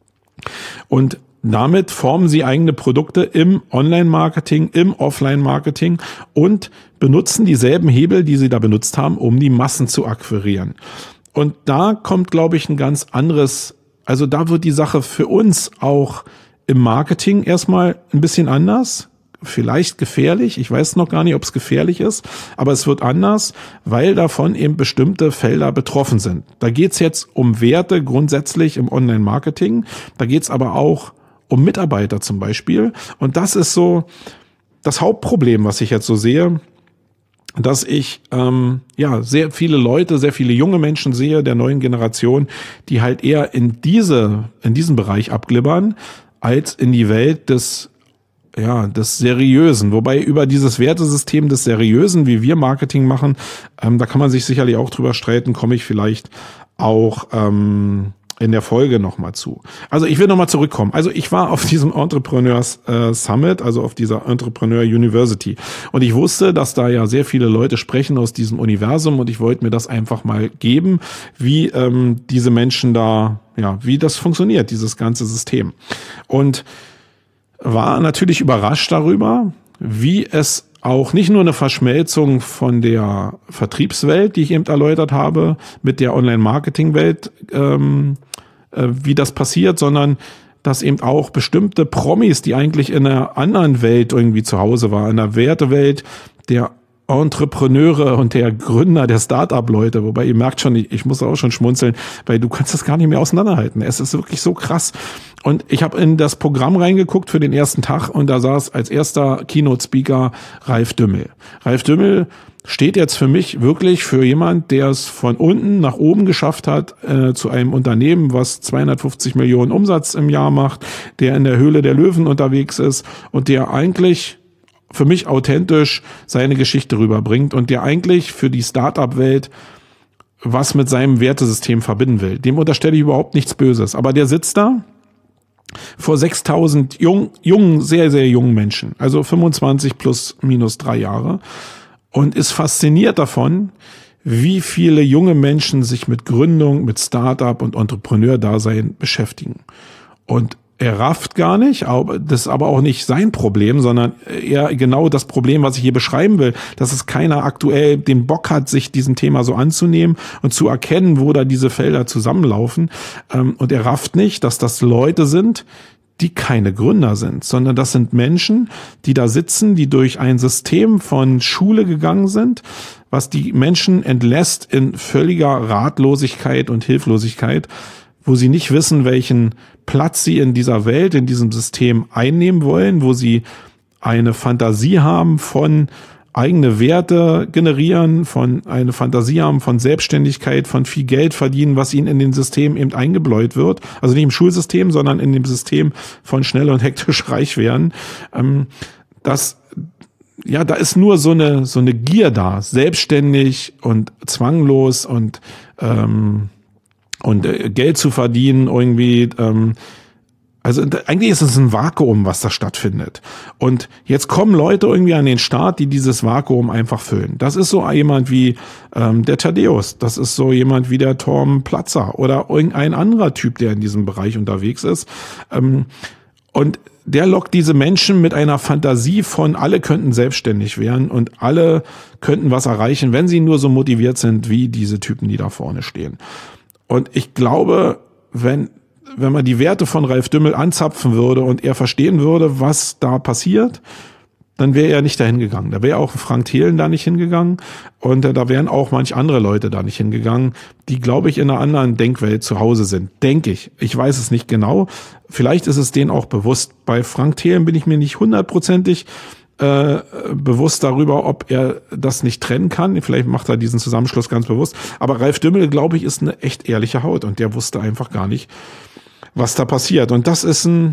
Und damit formen sie eigene Produkte im Online-Marketing, im Offline-Marketing und benutzen dieselben Hebel, die sie da benutzt haben, um die Massen zu akquirieren. Und da kommt, glaube ich, ein ganz anderes, also da wird die Sache für uns auch im Marketing erstmal ein bisschen anders, vielleicht gefährlich. Ich weiß noch gar nicht, ob es gefährlich ist, aber es wird anders, weil davon eben bestimmte Felder betroffen sind. Da geht's jetzt um Werte grundsätzlich im Online-Marketing, da geht's aber auch um Mitarbeiter zum Beispiel. Und das ist so das Hauptproblem, was ich jetzt so sehe, dass ich ähm, ja sehr viele Leute, sehr viele junge Menschen sehe der neuen Generation, die halt eher in diese in diesen Bereich abglibbern, als in die Welt des ja des Seriösen. Wobei über dieses Wertesystem des Seriösen, wie wir Marketing machen, ähm, da kann man sich sicherlich auch drüber streiten, komme ich vielleicht auch ähm, in der Folge nochmal zu. Also ich will nochmal zurückkommen. Also ich war auf diesem Entrepreneurs äh, Summit, also auf dieser Entrepreneur University. Und ich wusste, dass da ja sehr viele Leute sprechen aus diesem Universum, und ich wollte mir das einfach mal geben, wie ähm, diese Menschen da, ja, wie das funktioniert, dieses ganze System. Und war natürlich überrascht darüber, wie es auch nicht nur eine Verschmelzung von der Vertriebswelt, die ich eben erläutert habe, mit der Online-Marketing-Welt, ähm, äh, wie das passiert, sondern dass eben auch bestimmte Promis, die eigentlich in einer anderen Welt irgendwie zu Hause waren, in der Wertewelt der Entrepreneure und der Gründer der Start-up-Leute, wobei ihr merkt schon, ich, ich muss auch schon schmunzeln, weil du kannst das gar nicht mehr auseinanderhalten. Es ist wirklich so krass. Und ich habe in das Programm reingeguckt für den ersten Tag, und da saß als erster Keynote-Speaker Ralf Dümmel. Ralf Dümmel steht jetzt für mich wirklich für jemand, der es von unten nach oben geschafft hat, äh, zu einem Unternehmen, was zweihundertfünfzig Millionen Umsatz im Jahr macht, der in der Höhle der Löwen unterwegs ist und der eigentlich für mich authentisch seine Geschichte rüberbringt und der eigentlich für die Start-up-Welt was mit seinem Wertesystem verbinden will. Dem unterstelle ich überhaupt nichts Böses. Aber der sitzt da vor sechstausend jungen, jungen, sehr, sehr jungen Menschen, also fünfundzwanzig plus minus drei Jahre, und ist fasziniert davon, wie viele junge Menschen sich mit Gründung, mit Start-up und Entrepreneur-Dasein beschäftigen. Und er rafft gar nicht, aber das ist aber auch nicht sein Problem, sondern eher genau das Problem, was ich hier beschreiben will, dass es keiner aktuell den Bock hat, sich diesem Thema so anzunehmen und zu erkennen, wo da diese Felder zusammenlaufen. Und er rafft nicht, dass das Leute sind, die keine Gründer sind, sondern das sind Menschen, die da sitzen, die durch ein System von Schule gegangen sind, was die Menschen entlässt in völliger Ratlosigkeit und Hilflosigkeit, wo sie nicht wissen, welchen Platz sie in dieser Welt, in diesem System einnehmen wollen, wo sie eine Fantasie haben von eigene Werte generieren, von eine Fantasie haben von Selbstständigkeit, von viel Geld verdienen, was ihnen in den Systemen eben eingebläut wird. Also nicht im Schulsystem, sondern in dem System von schnell und hektisch reich werden. Das, ja, da ist nur so eine, so eine Gier da, selbstständig und zwanglos und, ähm, und äh, Geld zu verdienen irgendwie, ähm, also eigentlich ist es ein Vakuum, was da stattfindet. Und jetzt kommen Leute irgendwie an den Start, die dieses Vakuum einfach füllen. Das ist so jemand wie ähm, der Thaddeus, das ist so jemand wie der Torben Platzer oder irgendein anderer Typ, der in diesem Bereich unterwegs ist. Ähm, und der lockt diese Menschen mit einer Fantasie von, alle könnten selbstständig werden und alle könnten was erreichen, wenn sie nur so motiviert sind wie diese Typen, die da vorne stehen. Und ich glaube, wenn wenn man die Werte von Ralf Dümmel anzapfen würde und er verstehen würde, was da passiert, dann wäre er nicht dahin gegangen. Da wäre auch Frank Thelen da nicht hingegangen und da wären auch manch andere Leute da nicht hingegangen, die, glaube ich, in einer anderen Denkwelt zu Hause sind. Denke ich. Ich weiß es nicht genau. Vielleicht ist es denen auch bewusst. Bei Frank Thelen bin ich mir nicht hundertprozentig äh, bewusst darüber, ob er das nicht trennen kann. Vielleicht macht er diesen Zusammenschluss ganz bewusst. Aber Ralf Dümmel, glaube ich, ist eine echt ehrliche Haut und der wusste einfach gar nicht, was da passiert. Und das ist ein,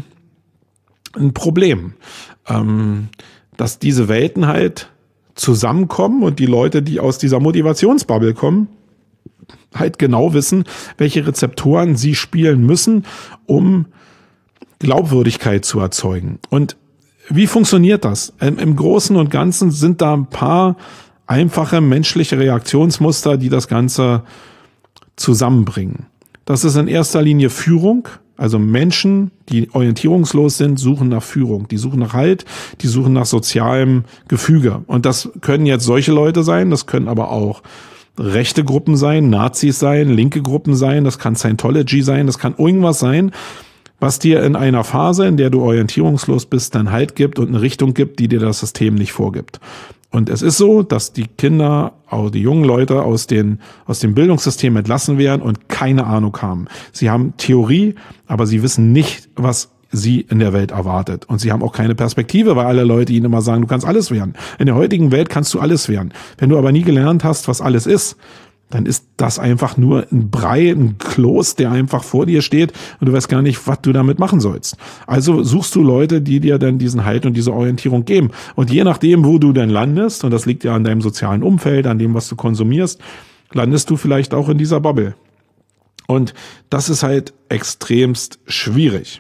ein Problem, ähm, dass diese Welten halt zusammenkommen und die Leute, die aus dieser Motivationsbubble kommen, halt genau wissen, welche Rezeptoren sie spielen müssen, um Glaubwürdigkeit zu erzeugen. Und wie funktioniert das? Ähm, Im Großen und Ganzen sind da ein paar einfache menschliche Reaktionsmuster, die das Ganze zusammenbringen. Das ist in erster Linie Führung. Also Menschen, die orientierungslos sind, suchen nach Führung. Die suchen nach Halt, die suchen nach sozialem Gefüge. Und das können jetzt solche Leute sein, das können aber auch rechte Gruppen sein, Nazis sein, linke Gruppen sein, das kann Scientology sein, das kann irgendwas sein, was dir in einer Phase, in der du orientierungslos bist, dann Halt gibt und eine Richtung gibt, die dir das System nicht vorgibt. Und es ist so, dass die Kinder, auch die jungen Leute aus den, aus dem Bildungssystem entlassen werden und keine Ahnung haben. Sie haben Theorie, aber sie wissen nicht, was sie in der Welt erwartet. Und sie haben auch keine Perspektive, weil alle Leute ihnen immer sagen, du kannst alles werden. In der heutigen Welt kannst du alles werden. Wenn du aber nie gelernt hast, was alles ist, dann ist das einfach nur ein Brei, ein Kloß, der einfach vor dir steht und du weißt gar nicht, was du damit machen sollst. Also suchst du Leute, die dir dann diesen Halt und diese Orientierung geben. Und je nachdem, wo du dann landest, und das liegt ja an deinem sozialen Umfeld, an dem, was du konsumierst, landest du vielleicht auch in dieser Bubble. Und das ist halt extremst schwierig.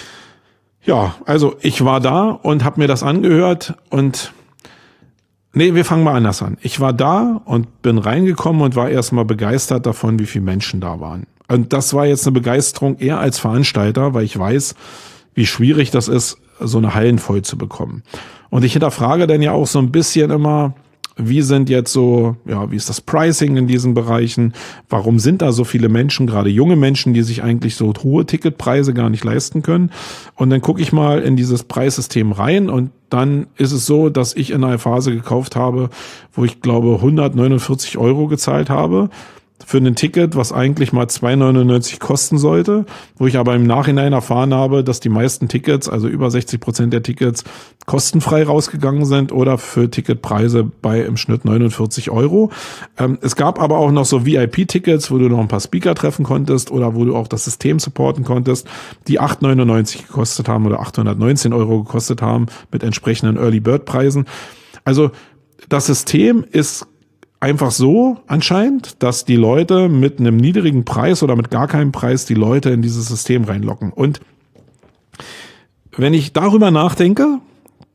Ja, also ich war da und habe mir das angehört und Nee, wir fangen mal anders an. Ich war da und bin reingekommen und war erstmal begeistert davon, wie viele Menschen da waren. Und das war jetzt eine Begeisterung eher als Veranstalter, weil ich weiß, wie schwierig das ist, so eine Hallen voll zu bekommen. Und ich hinterfrage dann ja auch so ein bisschen immer, wie sind jetzt so, ja, wie ist das Pricing in diesen Bereichen? Warum sind da so viele Menschen, gerade junge Menschen, die sich eigentlich so hohe Ticketpreise gar nicht leisten können? Und dann gucke ich mal in dieses Preissystem rein und dann ist es so, dass ich in einer Phase gekauft habe, wo ich glaube hundertneunundvierzig Euro gezahlt habe für ein Ticket, was eigentlich mal zwei neunundneunzig kosten sollte, wo ich aber im Nachhinein erfahren habe, dass die meisten Tickets, also über sechzig Prozent der Tickets, kostenfrei rausgegangen sind oder für Ticketpreise bei im Schnitt neunundvierzig Euro. Ähm, es gab aber auch noch so V I P-Tickets, wo du noch ein paar Speaker treffen konntest oder wo du auch das System supporten konntest, die acht neunundneunzig gekostet haben oder achthundertneunzehn Euro gekostet haben mit entsprechenden Early-Bird-Preisen. Also das System ist einfach so anscheinend, dass die Leute mit einem niedrigen Preis oder mit gar keinem Preis die Leute in dieses System reinlocken. Und wenn ich darüber nachdenke,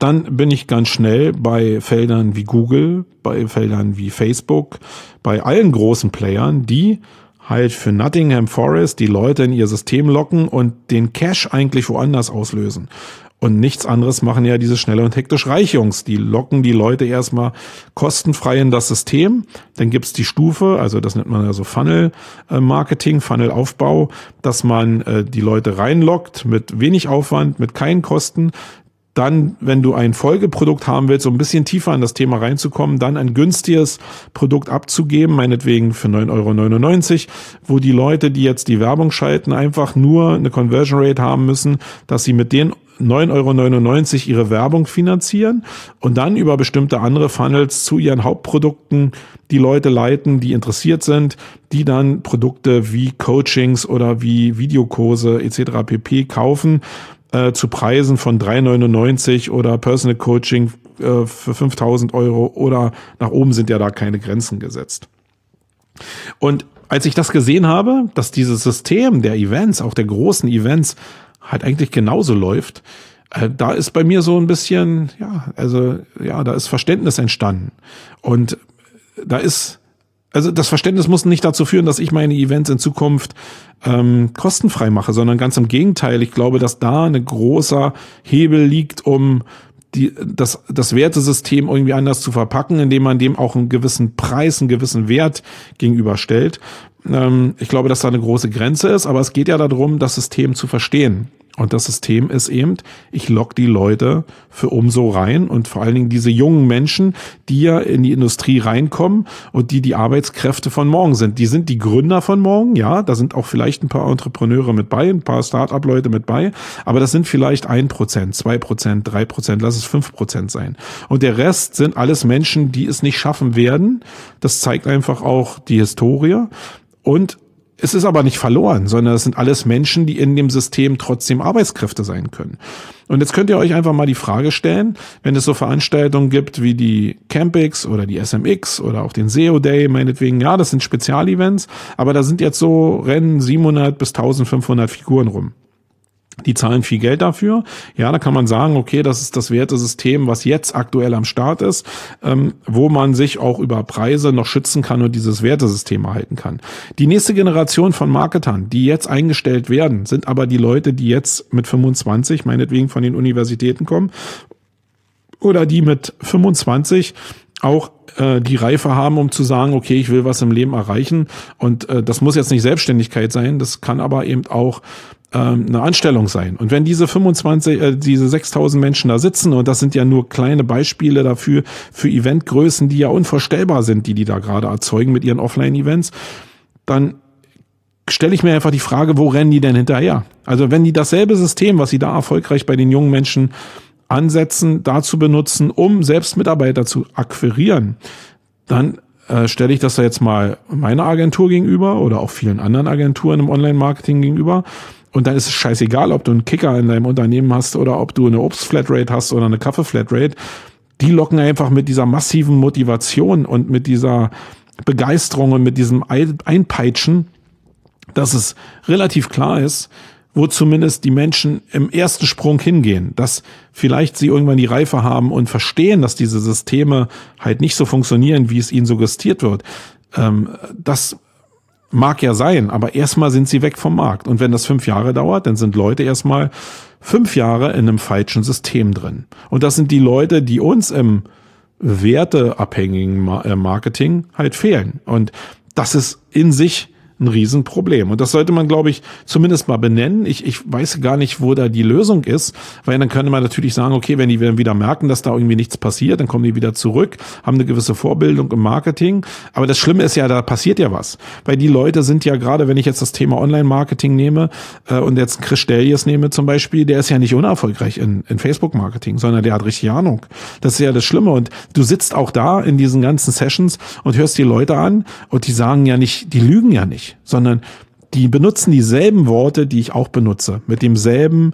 dann bin ich ganz schnell bei Feldern wie Google, bei Feldern wie Facebook, bei allen großen Playern, die halt für Nottingham Forest die Leute in ihr System locken und den Cash eigentlich woanders auslösen. Und nichts anderes machen ja diese schnelle und hektisch Reich-Jungs. Die locken die Leute erstmal kostenfrei in das System. Dann gibt's die Stufe, also das nennt man ja so Funnel-Marketing, Funnel-Aufbau, dass man äh, die Leute reinlockt mit wenig Aufwand, mit keinen Kosten. Dann, wenn du ein Folgeprodukt haben willst, so ein bisschen tiefer in das Thema reinzukommen, dann ein günstiges Produkt abzugeben, meinetwegen für neun Euro neunundneunzig, wo die Leute, die jetzt die Werbung schalten, einfach nur eine Conversion Rate haben müssen, dass sie mit den neun Euro neunundneunzig ihre Werbung finanzieren und dann über bestimmte andere Funnels zu ihren Hauptprodukten die Leute leiten, die interessiert sind, die dann Produkte wie Coachings oder wie Videokurse et cetera pp. Kaufen, äh, zu Preisen von drei neunundneunzig oder Personal Coaching äh, für fünftausend Euro oder nach oben sind ja da keine Grenzen gesetzt. Und als ich das gesehen habe, dass dieses System der Events, auch der großen Events, halt eigentlich genauso läuft, äh, da ist bei mir so ein bisschen, ja, also, ja, da ist Verständnis entstanden. Und da ist, also das Verständnis muss nicht dazu führen, dass ich meine Events in Zukunft ähm, kostenfrei mache, sondern ganz im Gegenteil. Ich glaube, dass da ein großer Hebel liegt, um die, das, das Wertesystem irgendwie anders zu verpacken, indem man dem auch einen gewissen Preis, einen gewissen Wert gegenüberstellt. Ähm, ich glaube, dass da eine große Grenze ist, aber es geht ja darum, das System zu verstehen. Und das System ist eben, ich lock die Leute für umso rein und vor allen Dingen diese jungen Menschen, die ja in die Industrie reinkommen und die die Arbeitskräfte von morgen sind. Die sind die Gründer von morgen, ja, da sind auch vielleicht ein paar Entrepreneure mit bei, ein paar Start-up-Leute mit bei, aber das sind vielleicht ein Prozent, zwei Prozent, drei Prozent, lass es fünf Prozent sein. Und der Rest sind alles Menschen, die es nicht schaffen werden. Das zeigt einfach auch die Historie. Und es ist aber nicht verloren, sondern es sind alles Menschen, die in dem System trotzdem Arbeitskräfte sein können. Und jetzt könnt ihr euch einfach mal die Frage stellen, wenn es so Veranstaltungen gibt wie die Campix oder die S M X oder auch den S E O Day, meinetwegen, ja, das sind Spezialevents, aber da sind jetzt so Rennen siebenhundert bis eintausendfünfhundert Figuren rum. Die zahlen viel Geld dafür. Ja, da kann man sagen, okay, das ist das Wertesystem, was jetzt aktuell am Start ist, ähm, wo man sich auch über Preise noch schützen kann und dieses Wertesystem erhalten kann. Die nächste Generation von Marketern, die jetzt eingestellt werden, sind aber die Leute, die jetzt mit fünfundzwanzig, meinetwegen von den Universitäten kommen, oder die mit fünfundzwanzig auch äh, die Reife haben, um zu sagen, okay, ich will was im Leben erreichen. Und äh, das muss jetzt nicht Selbstständigkeit sein, das kann aber eben auch eine Anstellung sein. Und wenn diese fünfundzwanzig, äh, diese sechstausend Menschen da sitzen, und das sind ja nur kleine Beispiele dafür, für Eventgrößen, die ja unvorstellbar sind, die die da gerade erzeugen mit ihren Offline-Events, dann stelle ich mir einfach die Frage, wo rennen die denn hinterher? Also wenn die dasselbe System, was sie da erfolgreich bei den jungen Menschen ansetzen, dazu benutzen, um selbst Mitarbeiter zu akquirieren, dann äh, stelle ich das da jetzt mal meiner Agentur gegenüber oder auch vielen anderen Agenturen im Online-Marketing gegenüber. Und dann ist es scheißegal, ob du einen Kicker in deinem Unternehmen hast oder ob du eine Obst-Flatrate hast oder eine Kaffee-Flatrate. Die locken einfach mit dieser massiven Motivation und mit dieser Begeisterung und mit diesem Einpeitschen, dass es relativ klar ist, wo zumindest die Menschen im ersten Sprung hingehen, dass vielleicht sie irgendwann die Reife haben und verstehen, dass diese Systeme halt nicht so funktionieren, wie es ihnen suggestiert wird. Ähm, das mag ja sein, aber erstmal sind sie weg vom Markt. Und wenn das fünf Jahre dauert, dann sind Leute erstmal fünf Jahre in einem falschen System drin. Und das sind die Leute, die uns im werteabhängigen Marketing halt fehlen. Und das ist in sich ein Riesenproblem. Und das sollte man, glaube ich, zumindest mal benennen. Ich, ich weiß gar nicht, wo da die Lösung ist, weil dann könnte man natürlich sagen, okay, wenn die wieder merken, dass da irgendwie nichts passiert, dann kommen die wieder zurück, haben eine gewisse Vorbildung im Marketing. Aber das Schlimme ist ja, da passiert ja was. Weil die Leute sind ja gerade, wenn ich jetzt das Thema Online-Marketing nehme äh, und jetzt Chris Stellies nehme zum Beispiel, der ist ja nicht unerfolgreich in, in Facebook-Marketing, sondern der hat richtig Ahnung. Das ist ja das Schlimme. Und du sitzt auch da in diesen ganzen Sessions und hörst die Leute an und die sagen ja nicht, die lügen ja nicht, sondern die benutzen dieselben Worte, die ich auch benutze, mit demselben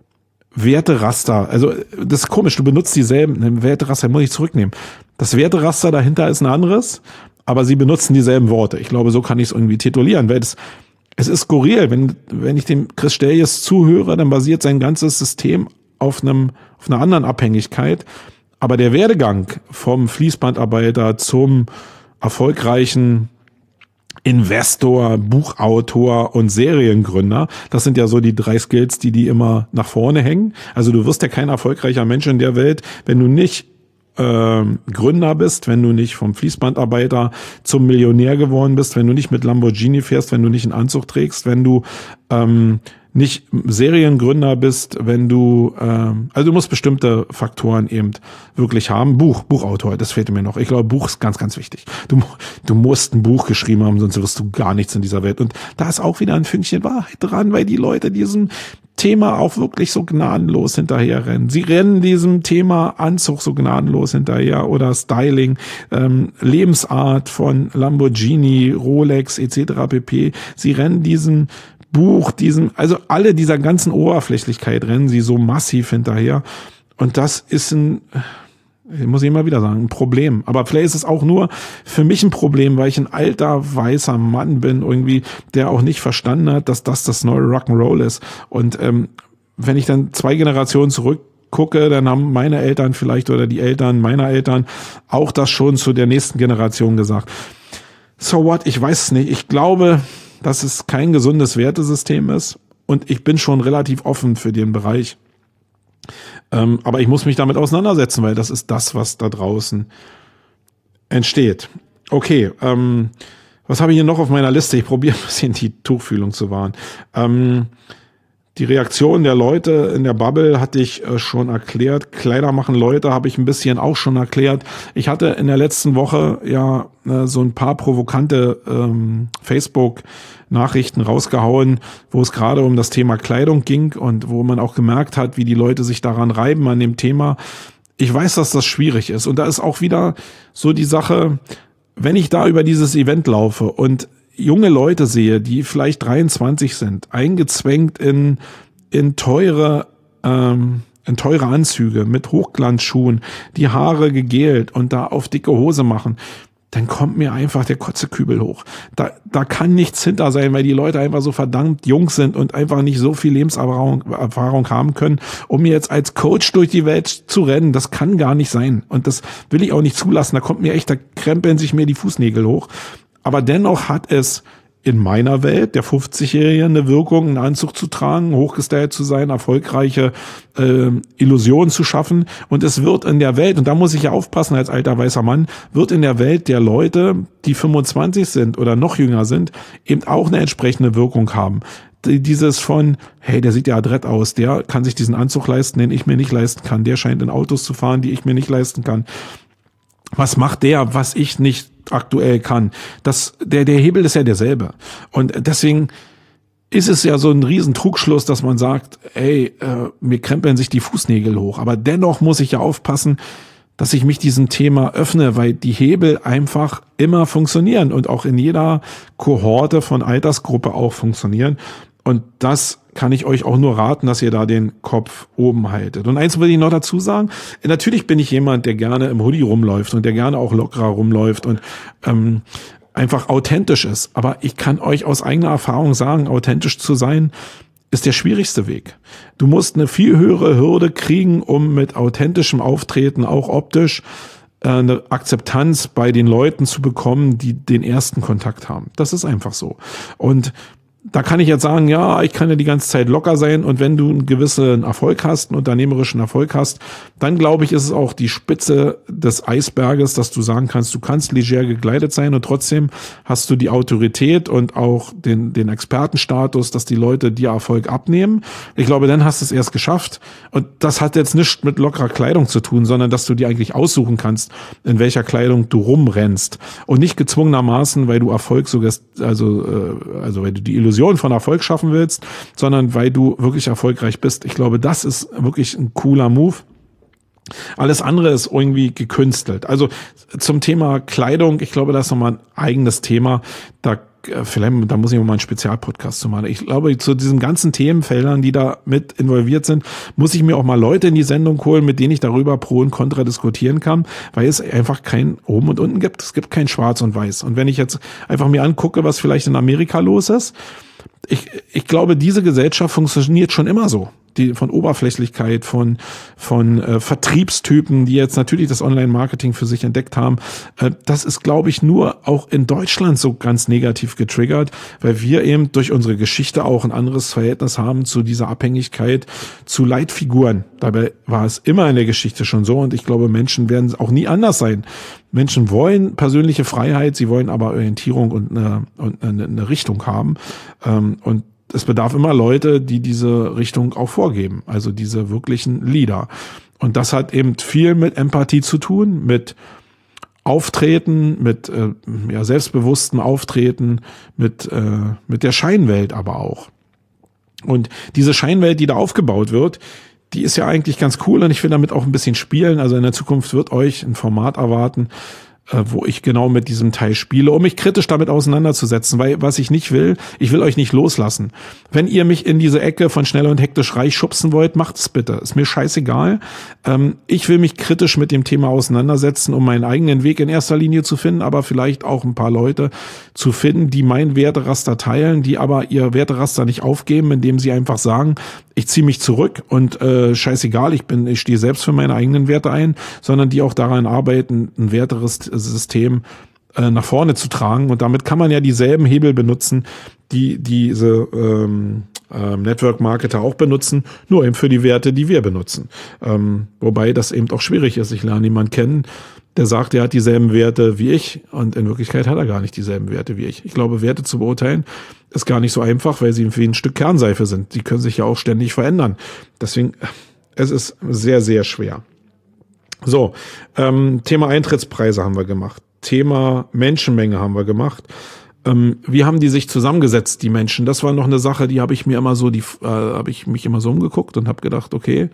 Werteraster. Also das ist komisch, du benutzt dieselben, Werteraster muss ich zurücknehmen. Das Werteraster dahinter ist ein anderes, aber sie benutzen dieselben Worte. Ich glaube, so kann ich es irgendwie titulieren, weil es, es ist skurril. Wenn, wenn ich dem Chris Stellies zuhöre, dann basiert sein ganzes System auf einem, auf einer anderen Abhängigkeit. Aber der Werdegang vom Fließbandarbeiter zum erfolgreichen Investor, Buchautor und Seriengründer, das sind ja so die drei Skills, die die immer nach vorne hängen. Also du wirst ja kein erfolgreicher Mensch in der Welt, wenn du nicht äh, Gründer bist, wenn du nicht vom Fließbandarbeiter zum Millionär geworden bist, wenn du nicht mit Lamborghini fährst, wenn du nicht einen Anzug trägst, wenn du ähm, nicht Seriengründer bist, wenn du, ähm, also du musst bestimmte Faktoren eben wirklich haben. Buch, Buchautor, das fehlt mir noch. Ich glaube, Buch ist ganz, ganz wichtig. Du, du musst ein Buch geschrieben haben, sonst wirst du gar nichts in dieser Welt. Und da ist auch wieder ein Fünkchen Wahrheit dran, weil die Leute diesem Thema auch wirklich so gnadenlos hinterherrennen. Sie rennen diesem Thema Anzug so gnadenlos hinterher oder Styling, ähm, Lebensart von Lamborghini, Rolex et cetera pp. Sie rennen diesem Buch, diesem, also alle dieser ganzen Oberflächlichkeit rennen sie so massiv hinterher. Und das ist ein, muss ich immer wieder sagen, ein Problem. Aber vielleicht ist es auch nur für mich ein Problem, weil ich ein alter, weißer Mann bin, irgendwie, der auch nicht verstanden hat, dass das das neue Rock'n'Roll ist. Und ähm, wenn ich dann zwei Generationen zurück gucke, dann haben meine Eltern vielleicht oder die Eltern meiner Eltern auch das schon zu der nächsten Generation gesagt. So what? Ich weiß es nicht. Ich glaube, dass es kein gesundes Wertesystem ist und ich bin schon relativ offen für den Bereich. Ähm, aber ich muss mich damit auseinandersetzen, weil das ist das, was da draußen entsteht. Okay, ähm, was habe ich hier noch auf meiner Liste? Ich probiere ein bisschen die Tuchfühlung zu wahren. Ähm, Die Reaktion der Leute in der Bubble hatte ich äh, schon erklärt. Kleider machen Leute habe ich ein bisschen auch schon erklärt. Ich hatte in der letzten Woche ja äh, so ein paar provokante ähm, Facebook-Nachrichten rausgehauen, wo es gerade um das Thema Kleidung ging und wo man auch gemerkt hat, wie die Leute sich daran reiben an dem Thema. Ich weiß, dass das schwierig ist. Und da ist auch wieder so die Sache, wenn ich da über dieses Event laufe und junge Leute sehe, die vielleicht dreiundzwanzig sind, eingezwängt in in teure ähm, in teure Anzüge mit Hochglanzschuhen, die Haare gegelt und da auf dicke Hose machen, dann kommt mir einfach der Kotzekübel hoch. Da da kann nichts hinter sein, weil die Leute einfach so verdammt jung sind und einfach nicht so viel Lebenserfahrung Erfahrung haben können, um mir jetzt als Coach durch die Welt zu rennen. Das kann gar nicht sein und das will ich auch nicht zulassen. Da kommt mir echt, da krempeln sich mir die Fußnägel hoch. Aber dennoch hat es in meiner Welt, der fünfzigjährigen, eine Wirkung, einen Anzug zu tragen, hochgestylt zu sein, erfolgreiche äh, Illusionen zu schaffen. Und es wird in der Welt, und da muss ich ja aufpassen als alter weißer Mann, wird in der Welt der Leute, die fünfundzwanzig sind oder noch jünger sind, eben auch eine entsprechende Wirkung haben. Dieses von, hey, der sieht ja adrett aus, der kann sich diesen Anzug leisten, den ich mir nicht leisten kann. Der scheint in Autos zu fahren, die ich mir nicht leisten kann. Was macht der, was ich nicht aktuell kann? Das, der, der Hebel ist ja derselbe. Und deswegen ist es ja so ein riesen Trugschluss, dass man sagt, ey, äh, mir krempeln sich die Fußnägel hoch. Aber dennoch muss ich ja aufpassen, dass ich mich diesem Thema öffne, weil die Hebel einfach immer funktionieren und auch in jeder Kohorte von Altersgruppe auch funktionieren. Und das kann ich euch auch nur raten, dass ihr da den Kopf oben haltet. Und eins will ich noch dazu sagen, natürlich bin ich jemand, der gerne im Hoodie rumläuft und der gerne auch lockerer rumläuft und ähm, einfach authentisch ist. Aber ich kann euch aus eigener Erfahrung sagen, authentisch zu sein, ist der schwierigste Weg. Du musst eine viel höhere Hürde kriegen, um mit authentischem Auftreten, auch optisch, äh, eine Akzeptanz bei den Leuten zu bekommen, die den ersten Kontakt haben. Das ist einfach so. Und da kann ich jetzt sagen, ja, ich kann ja die ganze Zeit locker sein und wenn du einen gewissen Erfolg hast, einen unternehmerischen Erfolg hast, dann glaube ich, ist es auch die Spitze des Eisberges, dass du sagen kannst, du kannst leger gekleidet sein und trotzdem hast du die Autorität und auch den, den Expertenstatus, dass die Leute dir Erfolg abnehmen. Ich glaube, dann hast du es erst geschafft und das hat jetzt nichts mit lockerer Kleidung zu tun, sondern dass du dir eigentlich aussuchen kannst, in welcher Kleidung du rumrennst und nicht gezwungenermaßen, weil du Erfolg so, also, also weil du die Illusion von Erfolg schaffen willst, sondern weil du wirklich erfolgreich bist. Ich glaube, das ist wirklich ein cooler Move. Alles andere ist irgendwie gekünstelt. Also zum Thema Kleidung, ich glaube, das ist nochmal ein eigenes Thema. Da vielleicht, da muss ich mal einen Spezialpodcast zu machen. Ich glaube, zu diesen ganzen Themenfeldern, die da mit involviert sind, muss ich mir auch mal Leute in die Sendung holen, mit denen ich darüber Pro und Contra diskutieren kann, weil es einfach kein Oben und Unten gibt. Es gibt kein Schwarz und Weiß. Und wenn ich jetzt einfach mir angucke, was vielleicht in Amerika los ist, ich, ich glaube, diese Gesellschaft funktioniert schon immer so. die, von Oberflächlichkeit, von, von äh, Vertriebstypen, die jetzt natürlich das Online-Marketing für sich entdeckt haben. Äh, das ist, glaube ich, nur auch in Deutschland so ganz negativ getriggert, weil wir eben durch unsere Geschichte auch ein anderes Verhältnis haben zu dieser Abhängigkeit zu Leitfiguren. Dabei war es immer in der Geschichte schon so und ich glaube, Menschen werden auch nie anders sein. Menschen wollen persönliche Freiheit, sie wollen aber Orientierung und eine, und eine, eine Richtung haben. Ähm, und es bedarf immer Leute, die diese Richtung auch vorgeben, also diese wirklichen Leader. Und das hat eben viel mit Empathie zu tun, mit Auftreten, mit äh, ja, selbstbewusstem Auftreten, mit, äh, mit der Scheinwelt aber auch. Und diese Scheinwelt, die da aufgebaut wird, die ist ja eigentlich ganz cool und ich will damit auch ein bisschen spielen. Also in der Zukunft wird euch ein Format erwarten, wo ich genau mit diesem Teil spiele, um mich kritisch damit auseinanderzusetzen, weil was ich nicht will, ich will euch nicht loslassen. Wenn ihr mich in diese Ecke von schnell und hektisch reich schubsen wollt, macht es bitte. Ist mir scheißegal. Ähm, ich will mich kritisch mit dem Thema auseinandersetzen, um meinen eigenen Weg in erster Linie zu finden, aber vielleicht auch ein paar Leute zu finden, die mein Werteraster teilen, die aber ihr Werteraster nicht aufgeben, indem sie einfach sagen, ich ziehe mich zurück und äh, scheißegal, ich bin, ich stehe selbst für meine eigenen Werte ein, sondern die auch daran arbeiten, ein Wertesystem äh, nach vorne zu tragen. Und damit kann man ja dieselben Hebel benutzen, die diese ähm, äh, Network-Marketer auch benutzen, nur eben für die Werte, die wir benutzen. Ähm, wobei das eben auch schwierig ist. Ich lerne jemanden kennen, der sagt, er hat dieselben Werte wie ich und in Wirklichkeit hat er gar nicht dieselben Werte wie ich. Ich glaube, Werte zu beurteilen ist gar nicht so einfach, weil sie wie ein Stück Kernseife sind. Die können sich ja auch ständig verändern. Deswegen, es ist sehr, sehr schwer. So, ähm, Thema Eintrittspreise haben wir gemacht. Thema Menschenmenge haben wir gemacht. Ähm, wie haben die sich zusammengesetzt, die Menschen? Das war noch eine Sache, die habe ich mir immer so, die äh, habe ich mich immer so umgeguckt und habe gedacht, okay,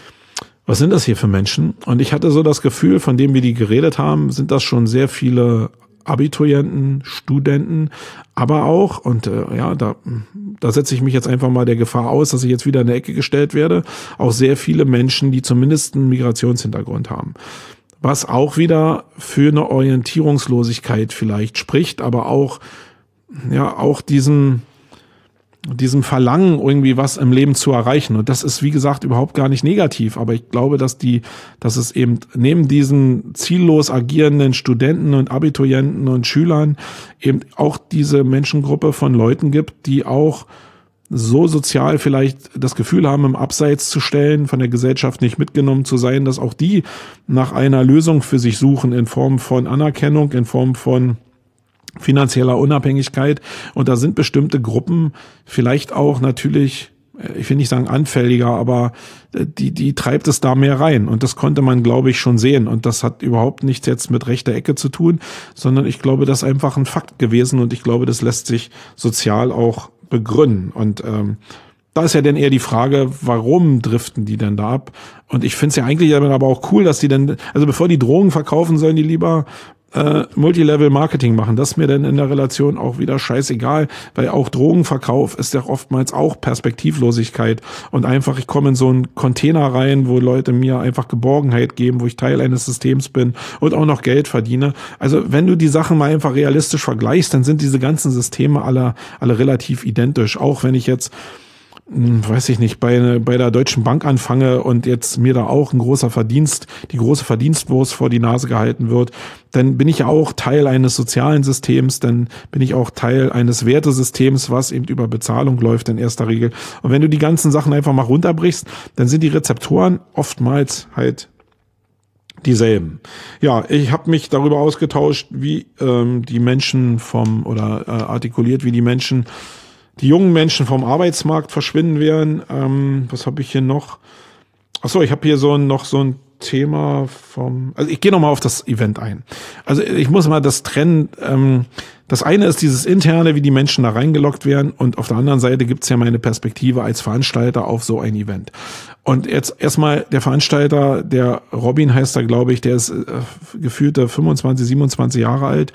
was sind das hier für Menschen? Und ich hatte so das Gefühl, von dem wir die geredet haben, sind das schon sehr viele Abiturienten, Studenten, aber auch, und äh, ja, da, da setze ich mich jetzt einfach mal der Gefahr aus, dass ich jetzt wieder in der Ecke gestellt werde, auch sehr viele Menschen, die zumindest einen Migrationshintergrund haben. Was auch wieder für eine Orientierungslosigkeit vielleicht spricht, aber auch, ja, auch diesen, diesem Verlangen, irgendwie was im Leben zu erreichen. Und das ist, wie gesagt, überhaupt gar nicht negativ. Aber ich glaube, dass die, dass es eben neben diesen ziellos agierenden Studenten und Abiturienten und Schülern eben auch diese Menschengruppe von Leuten gibt, die auch so sozial vielleicht das Gefühl haben, im Abseits zu stellen, von der Gesellschaft nicht mitgenommen zu sein, dass auch die nach einer Lösung für sich suchen in Form von Anerkennung, in Form von finanzieller Unabhängigkeit. Und da sind bestimmte Gruppen vielleicht auch natürlich, ich will nicht sagen anfälliger, aber die, die treibt es da mehr rein. Und das konnte man, glaube ich, schon sehen. Und das hat überhaupt nichts jetzt mit rechter Ecke zu tun, sondern ich glaube, das ist einfach ein Fakt gewesen. Und ich glaube, das lässt sich sozial auch begründen. Und ähm, da ist ja dann eher die Frage, warum driften die denn da ab? Und ich finde es ja eigentlich aber auch cool, dass die dann, also bevor die Drogen verkaufen, sollen die lieber äh, Multilevel-Marketing machen. Das ist mir dann in der Relation auch wieder scheißegal, weil auch Drogenverkauf ist ja oftmals auch Perspektivlosigkeit und einfach, ich komme in so einen Container rein, wo Leute mir einfach Geborgenheit geben, wo ich Teil eines Systems bin und auch noch Geld verdiene. Also wenn du die Sachen mal einfach realistisch vergleichst, dann sind diese ganzen Systeme alle, alle relativ identisch. Auch wenn ich jetzt weiß ich nicht, bei, bei der Deutschen Bank anfange und jetzt mir da auch ein großer Verdienst, die große Verdienstwurst vor die Nase gehalten wird, dann bin ich ja auch Teil eines sozialen Systems, dann bin ich auch Teil eines Wertesystems, was eben über Bezahlung läuft in erster Regel. Und wenn du die ganzen Sachen einfach mal runterbrichst, dann sind die Rezeptoren oftmals halt dieselben. Ja, ich habe mich darüber ausgetauscht, wie ähm, die Menschen vom, oder äh, artikuliert, wie die Menschen die jungen Menschen vom Arbeitsmarkt verschwinden werden. Ähm, was habe ich hier noch? Ach so, ich habe hier so ein, noch so ein Thema vom, also ich gehe nochmal auf das Event ein. Also ich muss mal das trennen. Ähm, das eine ist dieses Interne, wie die Menschen da reingelockt werden, und auf der anderen Seite gibt's ja meine Perspektive als Veranstalter auf so ein Event. Und jetzt erstmal der Veranstalter, der Robin heißt er, glaube ich, der ist äh, gefühlte fünfundzwanzig, siebenundzwanzig Jahre alt,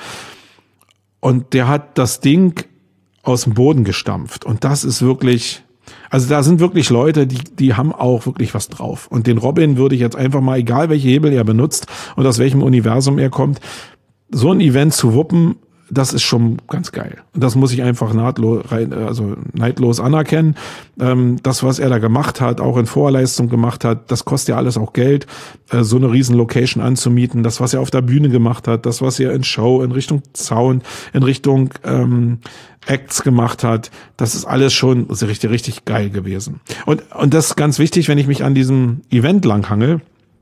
und der hat das Ding aus dem Boden gestampft. Und das ist wirklich, also da sind wirklich Leute, die die haben auch wirklich was drauf. Und den Robin würde ich jetzt einfach mal, egal welche Hebel er benutzt und aus welchem Universum er kommt, so ein Event zu wuppen, das ist schon ganz geil. Und das muss ich einfach nahtlos, also neidlos anerkennen. Ähm, das, was er da gemacht hat, auch in Vorleistung gemacht hat, das kostet ja alles auch Geld, äh, so eine riesen Location anzumieten. Das, was er auf der Bühne gemacht hat, das, was er in Show, in Richtung Sound, in Richtung ähm, Acts gemacht hat, das ist alles schon richtig, richtig geil gewesen. Und, und das ist ganz wichtig, wenn ich mich an diesem Event langhangel.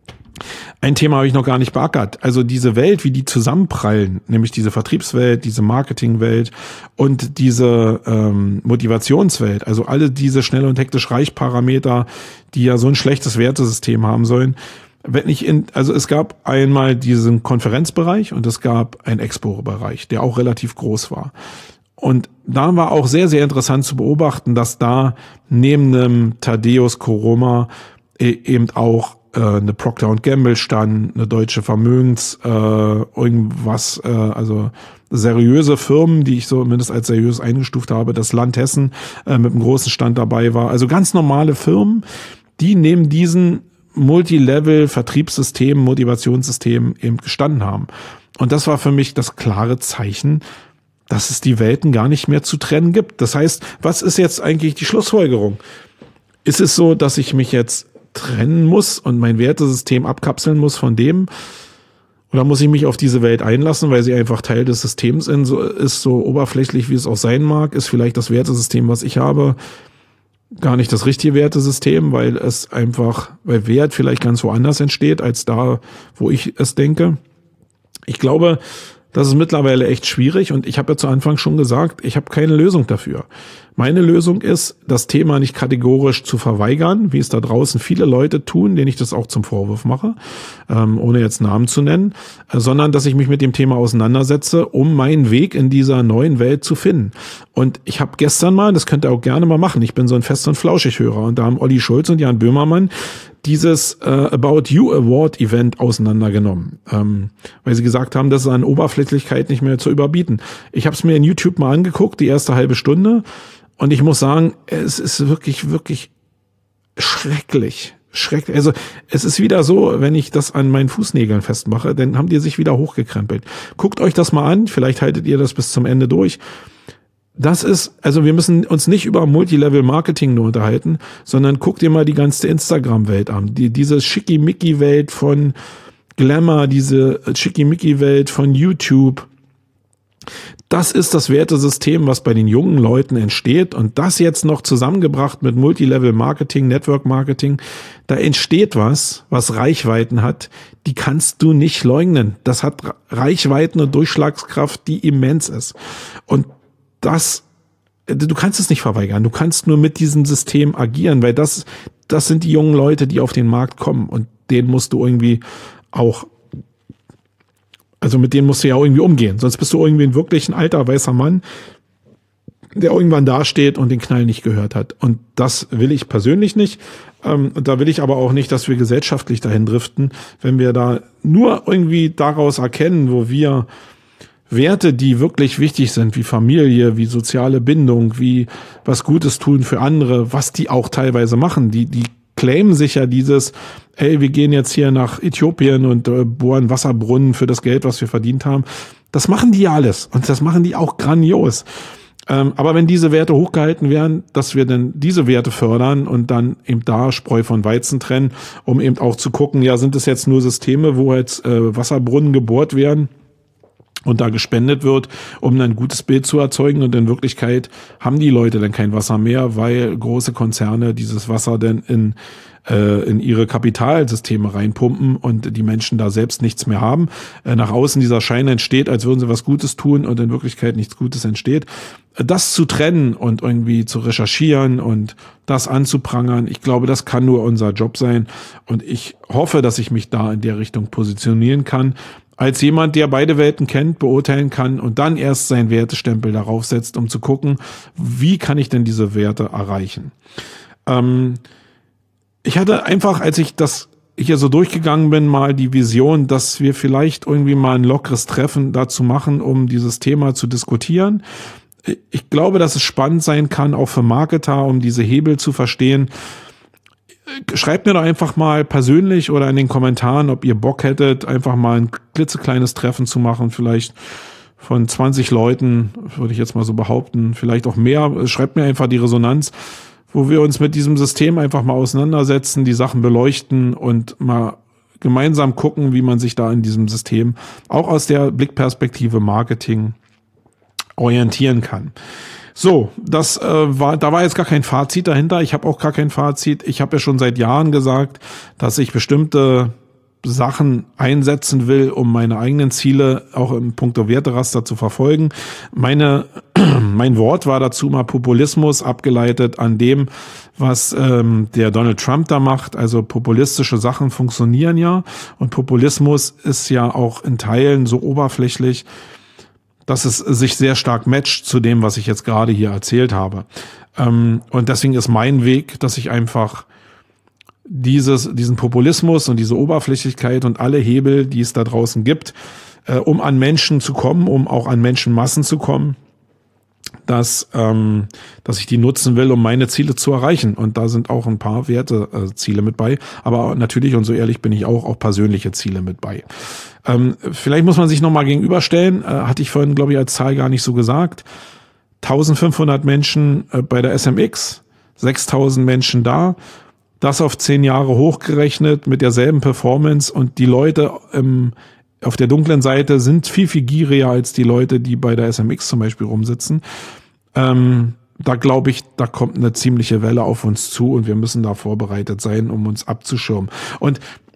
Ein Thema habe ich noch gar nicht beackert. Also diese Welt, wie die zusammenprallen, nämlich diese Vertriebswelt, diese Marketingwelt und diese ähm, Motivationswelt, also alle diese schnell und hektisch reich Parameter, die ja so ein schlechtes Wertesystem haben sollen. Wenn ich in, also es gab einmal diesen Konferenzbereich und es gab einen Expo-Bereich, der auch relativ groß war. Und da war auch sehr, sehr interessant zu beobachten, dass da neben dem Thaddeus Koroma eben auch eine Procter und Gamble stand, eine deutsche Vermögens, äh, irgendwas, äh, also seriöse Firmen, die ich so mindestens als seriös eingestuft habe, das Land Hessen äh, mit einem großen Stand dabei war. Also ganz normale Firmen, die neben diesen Multilevel-Vertriebssystemen, Motivationssystemen eben gestanden haben. Und das war für mich das klare Zeichen, dass es die Welten gar nicht mehr zu trennen gibt. Das heißt, was ist jetzt eigentlich die Schlussfolgerung? Ist es so, dass ich mich jetzt trennen muss und mein Wertesystem abkapseln muss von dem? Oder muss ich mich auf diese Welt einlassen, weil sie einfach Teil des Systems ist, so oberflächlich, wie es auch sein mag? Ist vielleicht das Wertesystem, was ich habe, gar nicht das richtige Wertesystem, weil es einfach, weil Wert vielleicht ganz woanders entsteht, als da, wo ich es denke? Ich glaube, das ist mittlerweile echt schwierig und ich habe ja zu Anfang schon gesagt, ich habe keine Lösung dafür. Meine Lösung ist, das Thema nicht kategorisch zu verweigern, wie es da draußen viele Leute tun, denen ich das auch zum Vorwurf mache, ähm, ohne jetzt Namen zu nennen, äh, sondern dass ich mich mit dem Thema auseinandersetze, um meinen Weg in dieser neuen Welt zu finden. Und ich habe gestern mal, das könnt ihr auch gerne mal machen, ich bin so ein Fest- und Flauschig-Hörer und da haben Olli Schulz und Jan Böhmermann dieses äh, About You Award Event auseinandergenommen, ähm, weil sie gesagt haben, das ist an Oberflächlichkeit nicht mehr zu überbieten. Ich habe es mir in YouTube mal angeguckt, die erste halbe Stunde, und ich muss sagen, es ist wirklich, wirklich schrecklich. Schrecklich. Also es ist wieder so, wenn ich das an meinen Fußnägeln festmache, dann haben die sich wieder hochgekrempelt. Guckt euch das mal an, vielleicht haltet ihr das bis zum Ende durch. Das ist, also wir müssen uns nicht über Multilevel-Marketing nur unterhalten, sondern guckt ihr mal die ganze Instagram-Welt an. Die, diese Schickimicki-Welt von Glamour, diese Schickimicki-Welt von YouTube. Das ist das Wertesystem, was bei den jungen Leuten entsteht. Und das jetzt noch zusammengebracht mit Multilevel-Marketing, Network-Marketing, da entsteht was, was Reichweiten hat, die kannst du nicht leugnen. Das hat Reichweiten und Durchschlagskraft, die immens ist. Und das, du kannst es nicht verweigern. Du kannst nur mit diesem System agieren, weil das, das sind die jungen Leute, die auf den Markt kommen. Und denen musst du irgendwie auch Also mit denen musst du ja irgendwie umgehen. Sonst bist du irgendwie ein wirklich ein alter, weißer Mann, der irgendwann dasteht und den Knall nicht gehört hat. Und das will ich persönlich nicht. Ähm, und da will ich aber auch nicht, dass wir gesellschaftlich dahin driften, wenn wir da nur irgendwie daraus erkennen, wo wir Werte, die wirklich wichtig sind, wie Familie, wie soziale Bindung, wie was Gutes tun für andere, was die auch teilweise machen, die, die claimen sich ja dieses, ey, wir gehen jetzt hier nach Äthiopien und äh, bohren Wasserbrunnen für das Geld, was wir verdient haben. Das machen die ja alles und das machen die auch grandios. Ähm, aber wenn diese Werte hochgehalten werden, dass wir dann diese Werte fördern und dann eben da Spreu von Weizen trennen, um eben auch zu gucken, ja, sind es jetzt nur Systeme, wo jetzt äh, Wasserbrunnen gebohrt werden und da gespendet wird, um dann ein gutes Bild zu erzeugen, und in Wirklichkeit haben die Leute dann kein Wasser mehr, weil große Konzerne dieses Wasser dann in äh, in ihre Kapitalsysteme reinpumpen und die Menschen da selbst nichts mehr haben. Äh, nach außen dieser Schein entsteht, als würden sie was Gutes tun, und in Wirklichkeit nichts Gutes entsteht. Das zu trennen und irgendwie zu recherchieren und das anzuprangern, ich glaube, das kann nur unser Job sein, und ich hoffe, dass ich mich da in der Richtung positionieren kann, als jemand, der beide Welten kennt, beurteilen kann und dann erst seinen Wertestempel darauf setzt, um zu gucken, wie kann ich denn diese Werte erreichen. Ähm, ich hatte einfach, als ich das hier so durchgegangen bin, mal die Vision, dass wir vielleicht irgendwie mal ein lockeres Treffen dazu machen, um dieses Thema zu diskutieren. Ich glaube, dass es spannend sein kann, auch für Marketer, um diese Hebel zu verstehen. Schreibt mir doch einfach mal persönlich oder in den Kommentaren, ob ihr Bock hättet, einfach mal ein klitzekleines Treffen zu machen, vielleicht von zwanzig Leuten, würde ich jetzt mal so behaupten, vielleicht auch mehr. Schreibt mir einfach die Resonanz, wo wir uns mit diesem System einfach mal auseinandersetzen, die Sachen beleuchten und mal gemeinsam gucken, wie man sich da in diesem System auch aus der Blickperspektive Marketing orientieren kann. So, das äh, war, da war jetzt gar kein Fazit dahinter. Ich habe auch gar kein Fazit. Ich habe ja schon seit Jahren gesagt, dass ich bestimmte Sachen einsetzen will, um meine eigenen Ziele auch im puncto Werteraster zu verfolgen. Meine, mein Wort war dazu mal Populismus, abgeleitet an dem, was ähm, der Donald Trump da macht. Also populistische Sachen funktionieren ja und Populismus ist ja auch in Teilen so oberflächlich, dass es sich sehr stark matcht zu dem, was ich jetzt gerade hier erzählt habe. Ähm, und deswegen ist mein Weg, dass ich einfach dieses, diesen Populismus und diese Oberflächlichkeit und alle Hebel, die es da draußen gibt, äh, um an Menschen zu kommen, um auch an Menschenmassen zu kommen, dass, ähm, dass ich die nutzen will, um meine Ziele zu erreichen. Und da sind auch ein paar Werteziele äh, mit bei. Aber natürlich, und so ehrlich bin ich auch, auch persönliche Ziele mit bei. Ähm, vielleicht muss man sich nochmal gegenüberstellen, äh, hatte ich vorhin, glaube ich, als Zahl gar nicht so gesagt. eintausendfünfhundert Menschen äh, bei der S M X, sechstausend Menschen da. Das auf zehn Jahre hochgerechnet mit derselben Performance und die Leute im, auf der dunklen Seite sind viel, viel gieriger als die Leute, die bei der S M X zum Beispiel rumsitzen. Ähm, da glaube ich, da kommt eine ziemliche Welle auf uns zu und wir müssen da vorbereitet sein, um uns abzuschirmen. Und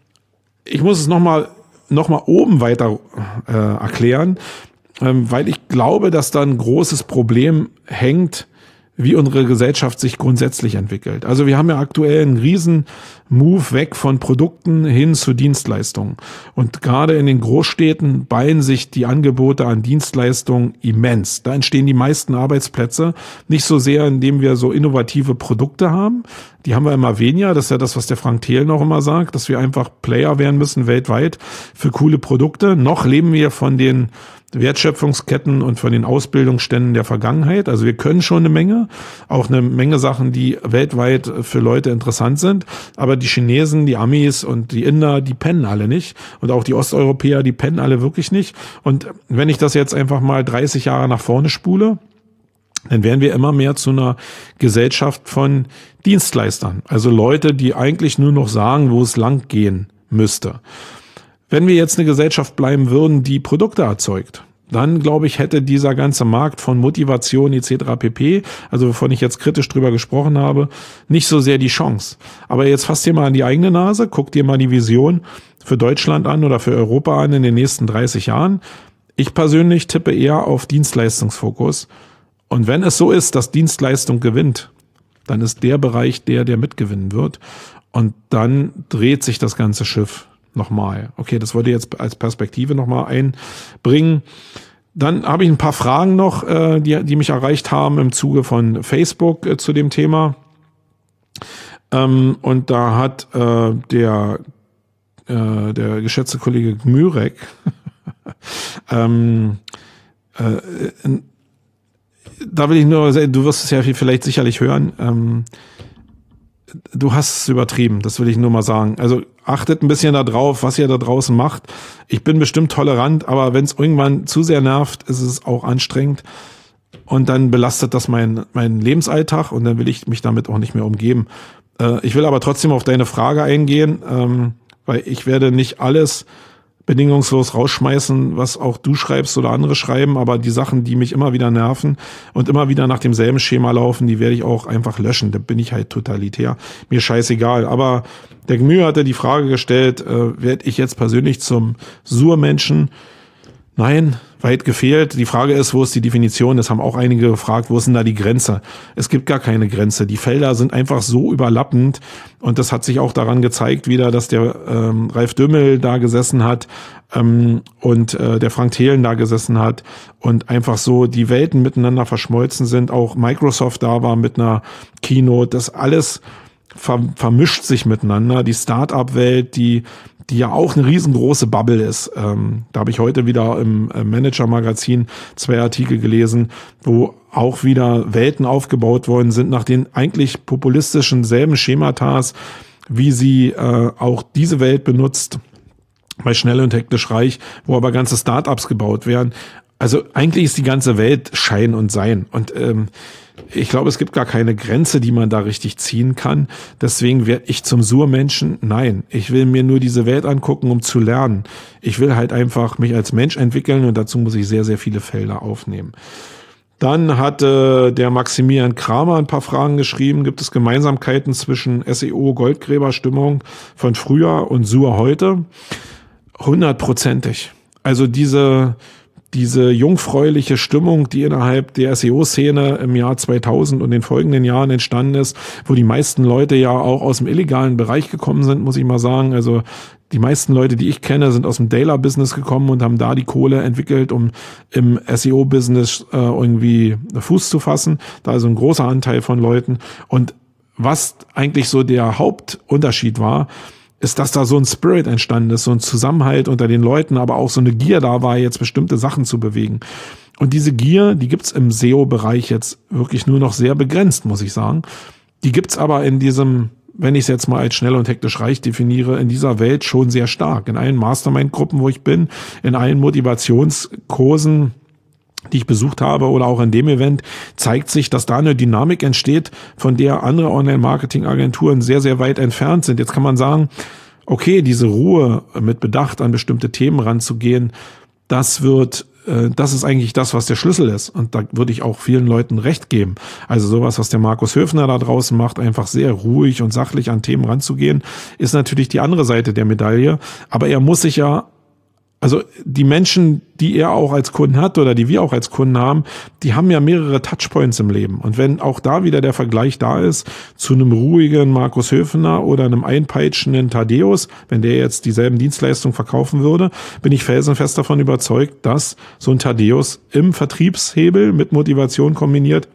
ich muss es nochmal noch mal oben weiter äh, erklären, ähm, weil ich glaube, dass da ein großes Problem hängt, wie unsere Gesellschaft sich grundsätzlich entwickelt. Also wir haben ja aktuell einen riesen Move weg von Produkten hin zu Dienstleistungen. Und gerade in den Großstädten ballen sich die Angebote an Dienstleistungen immens. Da entstehen die meisten Arbeitsplätze. Nicht so sehr, indem wir so innovative Produkte haben. Die haben wir immer weniger. Das ist ja das, was der Frank Thelen auch immer sagt, dass wir einfach Player werden müssen weltweit für coole Produkte. Noch leben wir von den Wertschöpfungsketten und von den Ausbildungsständen der Vergangenheit. Also wir können schon eine Menge, auch eine Menge Sachen, die weltweit für Leute interessant sind. Aber die Chinesen, die Amis und die Inder, die pennen alle nicht. Und auch die Osteuropäer, die pennen alle wirklich nicht. Und wenn ich das jetzt einfach mal dreißig Jahre nach vorne spule, dann werden wir immer mehr zu einer Gesellschaft von Dienstleistern. Also Leute, die eigentlich nur noch sagen, wo es lang gehen müsste. Wenn wir jetzt eine Gesellschaft bleiben würden, die Produkte erzeugt, dann, glaube ich, hätte dieser ganze Markt von Motivation et cetera pp., also wovon ich jetzt kritisch drüber gesprochen habe, nicht so sehr die Chance. Aber jetzt fasst dir mal an die eigene Nase, guck dir mal die Vision für Deutschland an oder für Europa an in den nächsten dreißig Jahren. Ich persönlich tippe eher auf Dienstleistungsfokus. Und wenn es so ist, dass Dienstleistung gewinnt, dann ist der Bereich der, der mitgewinnen wird. Und dann dreht sich das ganze Schiff nochmal. Okay, das wollte ich jetzt als Perspektive nochmal einbringen. Dann habe ich ein paar Fragen noch, äh, die, die mich erreicht haben im Zuge von Facebook äh, zu dem Thema. Ähm, und da hat äh, der, äh, der geschätzte Kollege Gmürek ähm, äh, da will ich nur sagen, du wirst es ja vielleicht sicherlich hören, ähm, du hast es übertrieben, das will ich nur mal sagen. Also achtet ein bisschen da drauf, was ihr da draußen macht. Ich bin bestimmt tolerant, aber wenn es irgendwann zu sehr nervt, ist es auch anstrengend. Und dann belastet das meinen meinen Lebensalltag und dann will ich mich damit auch nicht mehr umgeben. Äh, ich will aber trotzdem auf deine Frage eingehen, ähm, weil ich werde nicht alles bedingungslos rausschmeißen, was auch du schreibst oder andere schreiben, aber die Sachen, die mich immer wieder nerven und immer wieder nach demselben Schema laufen, die werde ich auch einfach löschen. Da bin ich halt totalitär. Mir scheißegal. Aber der Gmü hatte die Frage gestellt, äh, werde ich jetzt persönlich zum Surmenschen? Nein, weit gefehlt. Die Frage ist, wo ist die Definition? Das haben auch einige gefragt, wo ist denn da die Grenze? Es gibt gar keine Grenze. Die Felder sind einfach so überlappend und das hat sich auch daran gezeigt wieder, dass der ähm, Ralf Dümmel da gesessen hat ähm, und äh, der Frank Thelen da gesessen hat und einfach so die Welten miteinander verschmolzen sind. Auch Microsoft da war mit einer Keynote. Das alles ver- vermischt sich miteinander. Die Start-up-Welt, die die ja auch eine riesengroße Bubble ist. Ähm, da habe ich heute wieder im äh, Manager-Magazin zwei Artikel gelesen, wo auch wieder Welten aufgebaut worden sind nach den eigentlich populistischen selben Schematas, wie sie äh, auch diese Welt benutzt bei Schnell und Hektisch Reich, wo aber ganze Startups gebaut werden. Also eigentlich ist die ganze Welt Schein und Sein. Und ähm, ich glaube, es gibt gar keine Grenze, die man da richtig ziehen kann. Deswegen werde ich zum Surmenschen. Nein, ich will mir nur diese Welt angucken, um zu lernen. Ich will halt einfach mich als Mensch entwickeln und dazu muss ich sehr, sehr viele Felder aufnehmen. Dann hat äh, der Maximilian Kramer ein paar Fragen geschrieben. Gibt es Gemeinsamkeiten zwischen S E O-Goldgräberstimmung von früher und Sur heute? Hundertprozentig. Also diese... Diese jungfräuliche Stimmung, die innerhalb der S E O-Szene im Jahr zweitausend und den folgenden Jahren entstanden ist, wo die meisten Leute ja auch aus dem illegalen Bereich gekommen sind, muss ich mal sagen. Also die meisten Leute, die ich kenne, sind aus dem Daler-Business gekommen und haben da die Kohle entwickelt, um im S E O-Business äh, irgendwie Fuß zu fassen. Da ist ein großer Anteil von Leuten. Und was eigentlich so der Hauptunterschied war, ist, dass da so ein Spirit entstanden ist, so ein Zusammenhalt unter den Leuten, aber auch so eine Gier da war, jetzt bestimmte Sachen zu bewegen. Und diese Gier, die gibt's im S E O-Bereich jetzt wirklich nur noch sehr begrenzt, muss ich sagen. Die gibt's aber in diesem, wenn ich es jetzt mal als schnell und hektisch reich definiere, in dieser Welt schon sehr stark. In allen Mastermind-Gruppen, wo ich bin, in allen Motivationskursen, die ich besucht habe oder auch in dem Event, zeigt sich, dass da eine Dynamik entsteht, von der andere Online-Marketing-Agenturen sehr, sehr weit entfernt sind. Jetzt kann man sagen, okay, diese Ruhe mit Bedacht an bestimmte Themen ranzugehen, das wird, äh, das ist eigentlich das, was der Schlüssel ist. Und da würde ich auch vielen Leuten recht geben. Also sowas, was der Markus Höfner da draußen macht, einfach sehr ruhig und sachlich an Themen ranzugehen, ist natürlich die andere Seite der Medaille. Aber er muss sich ja Also die Menschen, die er auch als Kunden hat oder die wir auch als Kunden haben, die haben ja mehrere Touchpoints im Leben. Und wenn auch da wieder der Vergleich da ist zu einem ruhigen Markus Höfner oder einem einpeitschenden Thaddeus, wenn der jetzt dieselben Dienstleistungen verkaufen würde, bin ich felsenfest davon überzeugt, dass so ein Thaddeus im Vertriebshebel mit Motivation kombiniert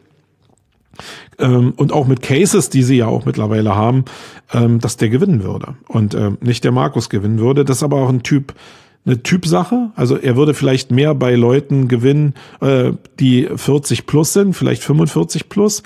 ähm, und auch mit Cases, die sie ja auch mittlerweile haben, ähm, dass der gewinnen würde und ähm, nicht der Markus gewinnen würde. Das ist aber auch ein Typ, eine Typsache. Also er würde vielleicht mehr bei Leuten gewinnen, äh, die vierzig plus sind, vielleicht fünfundvierzig plus.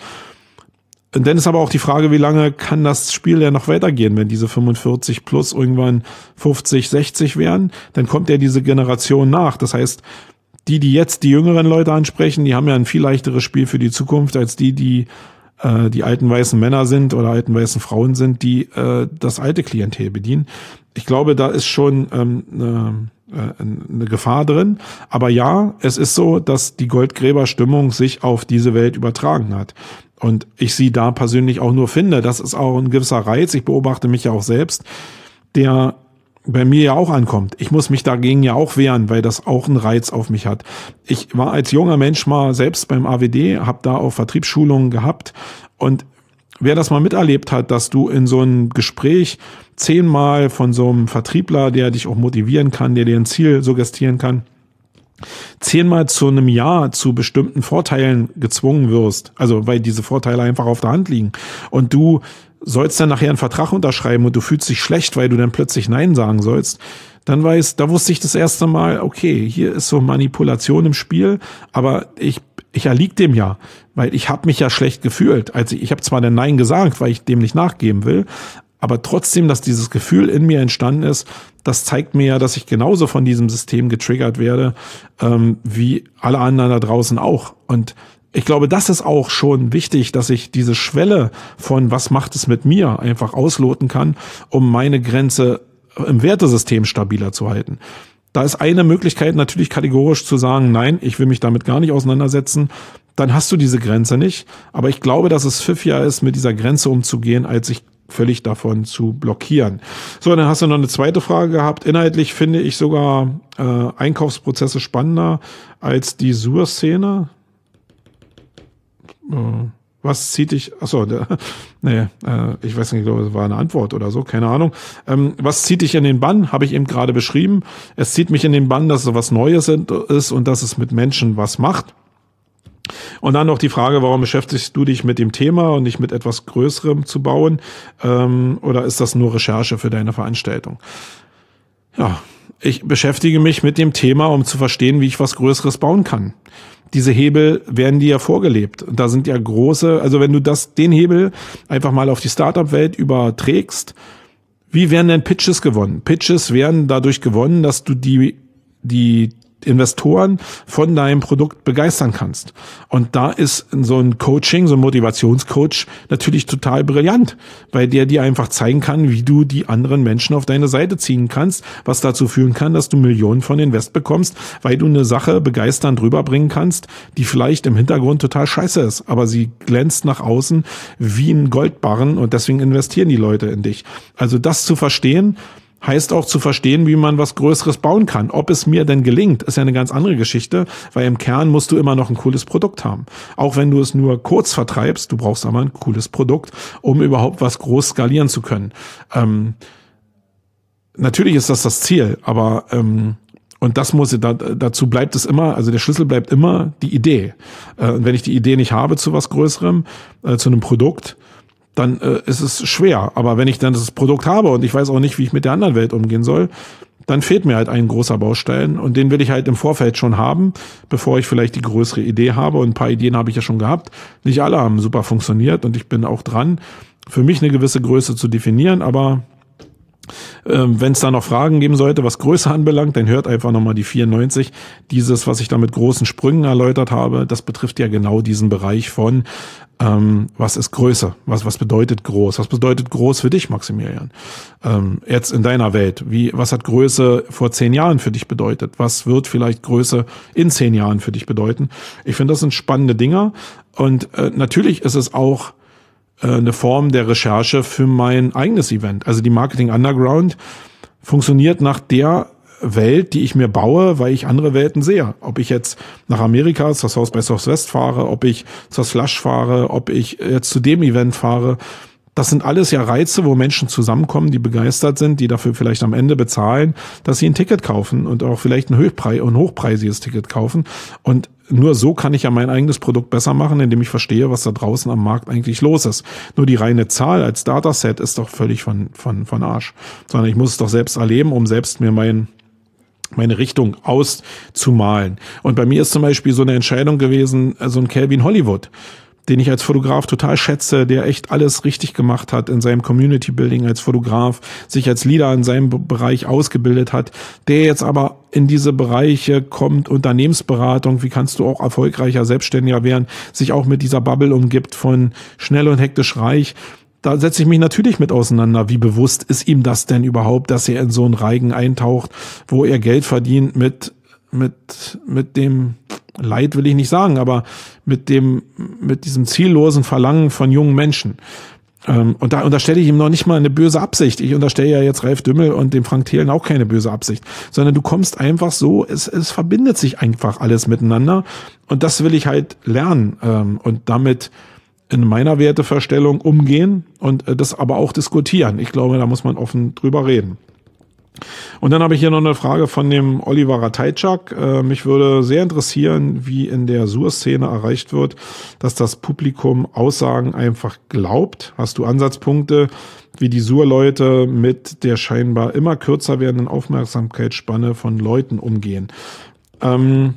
Und dann ist aber auch die Frage, wie lange kann das Spiel ja noch weitergehen, wenn diese fünfundvierzig plus irgendwann fünfzig, sechzig wären, dann kommt ja diese Generation nach. Das heißt, die, die jetzt die jüngeren Leute ansprechen, die haben ja ein viel leichteres Spiel für die Zukunft als die, die äh, die alten weißen Männer sind oder alten weißen Frauen sind, die äh, das alte Klientel bedienen. Ich glaube, da ist schon ähm, eine, eine Gefahr drin. Aber ja, es ist so, dass die Goldgräberstimmung sich auf diese Welt übertragen hat. Und ich sie da persönlich auch nur finde. Das ist auch ein gewisser Reiz. Ich beobachte mich ja auch selbst, der bei mir ja auch ankommt. Ich muss mich dagegen ja auch wehren, weil das auch einen Reiz auf mich hat. Ich war als junger Mensch mal selbst beim A W D, habe da auch Vertriebsschulungen gehabt. Und wer das mal miterlebt hat, dass du in so einem Gespräch zehnmal von so einem Vertriebler, der dich auch motivieren kann, der dir ein Ziel suggestieren kann, zehnmal zu einem Ja zu bestimmten Vorteilen gezwungen wirst, also weil diese Vorteile einfach auf der Hand liegen und du sollst dann nachher einen Vertrag unterschreiben und du fühlst dich schlecht, weil du dann plötzlich Nein sagen sollst, dann weiß, da wusste ich das erste Mal, okay, hier ist so Manipulation im Spiel, aber ich ich erlieg dem ja, weil ich habe mich ja schlecht gefühlt. Also ich habe zwar den Nein gesagt, weil ich dem nicht nachgeben will, aber trotzdem, dass dieses Gefühl in mir entstanden ist, das zeigt mir ja, dass ich genauso von diesem System getriggert werde, ähm, wie alle anderen da draußen auch. Und ich glaube, das ist auch schon wichtig, dass ich diese Schwelle von was macht es mit mir einfach ausloten kann, um meine Grenze im Wertesystem stabiler zu halten. Da ist eine Möglichkeit natürlich kategorisch zu sagen, nein, ich will mich damit gar nicht auseinandersetzen. Dann hast du diese Grenze nicht. Aber ich glaube, dass es pfiffiger ist, mit dieser Grenze umzugehen, als sich völlig davon zu blockieren. So, dann hast du noch eine zweite Frage gehabt. Inhaltlich finde ich sogar äh, Einkaufsprozesse spannender als die Sur-Szene. Äh, was zieht dich, achso, der, nee, äh, ich weiß nicht, ich glaube, das war eine Antwort oder so, keine Ahnung. Ähm, was zieht dich in den Bann? Habe ich eben gerade beschrieben. Es zieht mich in den Bann, dass es was Neues ist und dass es mit Menschen was macht. Und dann noch die Frage, warum beschäftigst du dich mit dem Thema und nicht mit etwas Größerem zu bauen? Ähm, oder ist das nur Recherche für deine Veranstaltung? Ja, ich beschäftige mich mit dem Thema, um zu verstehen, wie ich was Größeres bauen kann. Diese Hebel werden dir ja vorgelebt. Und da sind ja große, also wenn du das, den Hebel einfach mal auf die Startup-Welt überträgst, wie werden denn Pitches gewonnen? Pitches werden dadurch gewonnen, dass du die, die Investoren von deinem Produkt begeistern kannst. Und da ist so ein Coaching, so ein Motivationscoach natürlich total brillant, weil der dir einfach zeigen kann, wie du die anderen Menschen auf deine Seite ziehen kannst, was dazu führen kann, dass du Millionen von Invest bekommst, weil du eine Sache begeisternd rüberbringen kannst, die vielleicht im Hintergrund total scheiße ist, aber sie glänzt nach außen wie ein Goldbarren und deswegen investieren die Leute in dich. Also das zu verstehen, heißt auch zu verstehen, wie man was Größeres bauen kann. Ob es mir denn gelingt, ist ja eine ganz andere Geschichte, weil im Kern musst du immer noch ein cooles Produkt haben. Auch wenn du es nur kurz vertreibst, du brauchst aber ein cooles Produkt, um überhaupt was groß skalieren zu können. Ähm, natürlich ist das das Ziel, aber ähm, und das muss, da, dazu bleibt es immer, also der Schlüssel bleibt immer die Idee. Äh, und wenn ich die Idee nicht habe zu was Größerem, äh, zu einem Produkt, dann äh, ist es schwer. Aber wenn ich dann das Produkt habe und ich weiß auch nicht, wie ich mit der anderen Welt umgehen soll, dann fehlt mir halt ein großer Baustein und den will ich halt im Vorfeld schon haben, bevor ich vielleicht die größere Idee habe. Und ein paar Ideen habe ich ja schon gehabt. Nicht alle haben super funktioniert und ich bin auch dran, für mich eine gewisse Größe zu definieren, aber Ähm, wenn es da noch Fragen geben sollte, was Größe anbelangt, dann hört einfach nochmal die vierundneunzig. Dieses, was ich da mit großen Sprüngen erläutert habe, das betrifft ja genau diesen Bereich von, ähm, was ist Größe? Was, was bedeutet groß? Was bedeutet groß für dich, Maximilian? Ähm, jetzt in deiner Welt. Wie, was hat Größe vor zehn Jahren für dich bedeutet? Was wird vielleicht Größe in zehn Jahren für dich bedeuten? Ich finde, das sind spannende Dinger. Und äh, natürlich ist es auch eine Form der Recherche für mein eigenes Event. Also die Marketing Underground funktioniert nach der Welt, die ich mir baue, weil ich andere Welten sehe. Ob ich jetzt nach Amerika zur South by Southwest fahre, ob ich zur Slush fahre, ob ich jetzt zu dem Event fahre. Das sind alles ja Reize, wo Menschen zusammenkommen, die begeistert sind, die dafür vielleicht am Ende bezahlen, dass sie ein Ticket kaufen und auch vielleicht ein, Höchpreis, ein hochpreisiges Ticket kaufen. Und nur so kann ich ja mein eigenes Produkt besser machen, indem ich verstehe, was da draußen am Markt eigentlich los ist. Nur die reine Zahl als Dataset ist doch völlig von, von, von Arsch. Sondern ich muss es doch selbst erleben, um selbst mir mein meine Richtung auszumalen. Und bei mir ist zum Beispiel so eine Entscheidung gewesen, so ein Calvin Hollywood, den ich als Fotograf total schätze, der echt alles richtig gemacht hat in seinem Community Building als Fotograf, sich als Leader in seinem Bereich ausgebildet hat, der jetzt aber in diese Bereiche kommt, Unternehmensberatung, wie kannst du auch erfolgreicher Selbstständiger werden, sich auch mit dieser Bubble umgibt von schnell und hektisch reich. Da setze ich mich natürlich mit auseinander. Wie bewusst ist ihm das denn überhaupt, dass er in so einen Reigen eintaucht, wo er Geld verdient mit, mit, mit dem Leid will ich nicht sagen, aber mit dem, mit diesem ziellosen Verlangen von jungen Menschen. Ähm, und da unterstelle ich ihm noch nicht mal eine böse Absicht. Ich unterstelle ja jetzt Ralf Dümmel und dem Frank Thelen auch keine böse Absicht, sondern du kommst einfach so, es, es verbindet sich einfach alles miteinander und das will ich halt lernen ähm, und damit in meiner Werteverstellung umgehen und äh, das aber auch diskutieren. Ich glaube, da muss man offen drüber reden. Und dann habe ich hier noch eine Frage von dem Oliver Ratajczak. Äh, mich würde sehr interessieren, wie in der S U R-Szene erreicht wird, dass das Publikum Aussagen einfach glaubt. Hast du Ansatzpunkte, wie die S U R-Leute mit der scheinbar immer kürzer werdenden Aufmerksamkeitsspanne von Leuten umgehen? Ähm,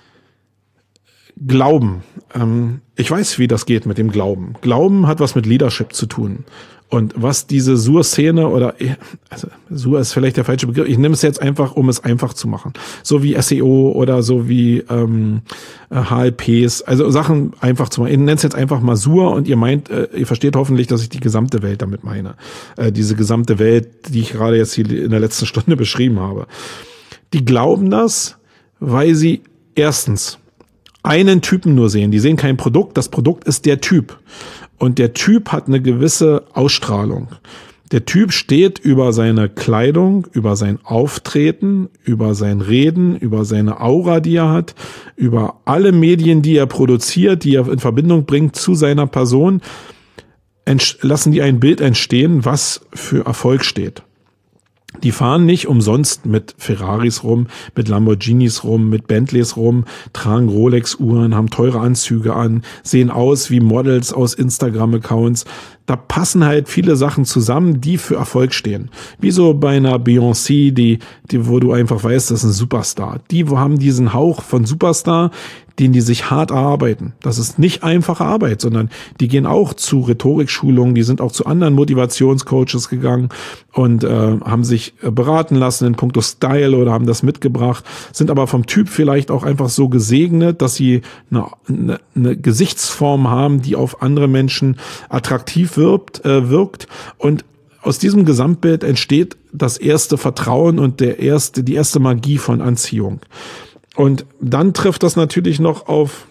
Glauben. Ähm, ich weiß, wie das geht mit dem Glauben. Glauben hat was mit Leadership zu tun. Und was diese S U R-Szene oder, also S U R ist vielleicht der falsche Begriff, ich nehme es jetzt einfach, um es einfach zu machen. So wie S E O oder so wie ähm, H L Ps, also Sachen einfach zu machen. Ich nenne es jetzt einfach mal S U R und ihr meint, äh, ihr versteht hoffentlich, dass ich die gesamte Welt damit meine. Äh, diese gesamte Welt, die ich gerade jetzt hier in der letzten Stunde beschrieben habe. Die glauben das, weil sie erstens einen Typen nur sehen. Die sehen kein Produkt, das Produkt ist der Typ. Und der Typ hat eine gewisse Ausstrahlung. Der Typ steht über seine Kleidung, über sein Auftreten, über sein Reden, über seine Aura, die er hat, über alle Medien, die er produziert, die er in Verbindung bringt zu seiner Person, lassen die ein Bild entstehen, was für Erfolg steht. Die fahren nicht umsonst mit Ferraris rum, mit Lamborghinis rum, mit Bentleys rum, tragen Rolex-Uhren, haben teure Anzüge an, sehen aus wie Models aus Instagram-Accounts. da passen halt viele Sachen zusammen, die für Erfolg stehen. Wie so bei einer Beyoncé, die, die, wo du einfach weißt, das ist ein Superstar. Die haben diesen Hauch von Superstar, den die sich hart erarbeiten. Das ist nicht einfache Arbeit, sondern die gehen auch zu Rhetorikschulungen, die sind auch zu anderen Motivationscoaches gegangen und äh, haben sich beraten lassen in puncto Style oder haben das mitgebracht, sind aber vom Typ vielleicht auch einfach so gesegnet, dass sie eine, eine, eine Gesichtsform haben, die auf andere Menschen attraktiv wirkt, äh, wirkt und aus diesem Gesamtbild entsteht das erste Vertrauen und der erste, die erste Magie von Anziehung. Und dann trifft das natürlich noch auf,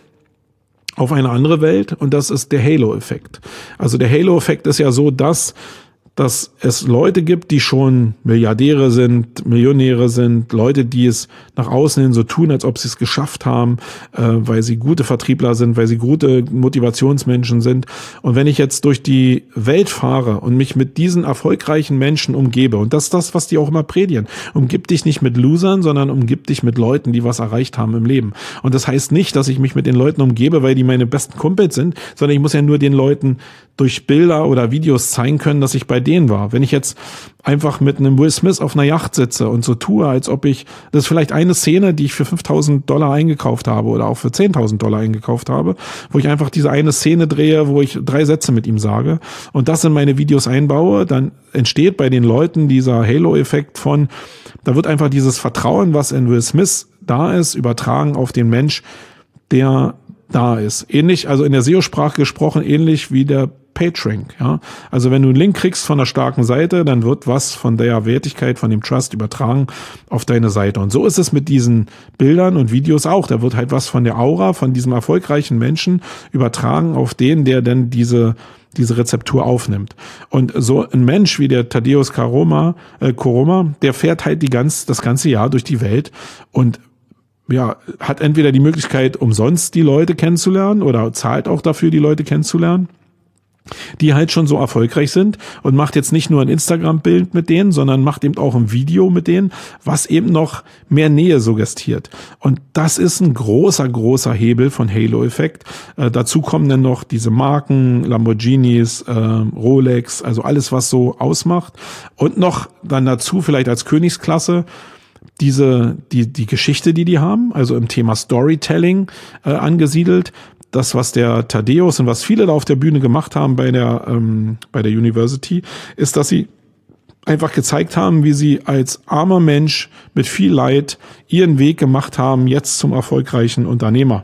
auf eine andere Welt und das ist der Halo-Effekt. Also der Halo-Effekt ist ja so, dass, dass es Leute gibt, die schon Milliardäre sind, Millionäre sind, Leute, die es nach außen hin so tun, als ob sie es geschafft haben, äh, weil sie gute Vertriebler sind, weil sie gute Motivationsmenschen sind. Und wenn ich jetzt durch die Welt fahre und mich mit diesen erfolgreichen Menschen umgebe, und das ist das, was die auch immer predigen, umgib dich nicht mit Losern, sondern umgib dich mit Leuten, die was erreicht haben im Leben. Und das heißt nicht, dass ich mich mit den Leuten umgebe, weil die meine besten Kumpels sind, sondern ich muss ja nur den Leuten durch Bilder oder Videos zeigen können, dass ich bei denen war. Wenn ich jetzt einfach mit einem Will Smith auf einer Yacht sitze und so tue, als ob ich, das ist vielleicht eine Szene, die ich für fünftausend Dollar eingekauft habe oder auch für zehntausend Dollar eingekauft habe, wo ich einfach diese eine Szene drehe, wo ich drei Sätze mit ihm sage und das in meine Videos einbaue, dann entsteht bei den Leuten dieser Halo-Effekt von, da wird einfach dieses Vertrauen, was in Will Smith da ist, übertragen auf den Mensch, der da ist. Ähnlich, also in der S E O-Sprache gesprochen, ähnlich wie der PageRank, ja. Also wenn du einen Link kriegst von einer starken Seite, dann wird was von der Wertigkeit, von dem Trust übertragen auf deine Seite. Und so ist es mit diesen Bildern und Videos auch. Da wird halt was von der Aura, von diesem erfolgreichen Menschen übertragen auf den, der dann diese diese Rezeptur aufnimmt. Und so ein Mensch wie der Tadeusz Koroma, äh, Koroma, der fährt halt die ganz, das ganze Jahr durch die Welt und ja, hat entweder die Möglichkeit, umsonst die Leute kennenzulernen oder zahlt auch dafür, die Leute kennenzulernen, die halt schon so erfolgreich sind und macht jetzt nicht nur ein Instagram-Bild mit denen, sondern macht eben auch ein Video mit denen, was eben noch mehr Nähe suggestiert. Und das ist ein großer, großer Hebel von Halo-Effekt. Äh, dazu kommen dann noch diese Marken, Lamborghinis, äh, Rolex, also alles, was so ausmacht. Und noch dann dazu vielleicht als Königsklasse diese, die, die Geschichte, die die haben, also im Thema Storytelling äh, angesiedelt. Das, was der Tadeusz und was viele da auf der Bühne gemacht haben bei der, ähm, bei der University, ist, dass sie einfach gezeigt haben, wie sie als armer Mensch mit viel Leid ihren Weg gemacht haben, jetzt zum erfolgreichen Unternehmer.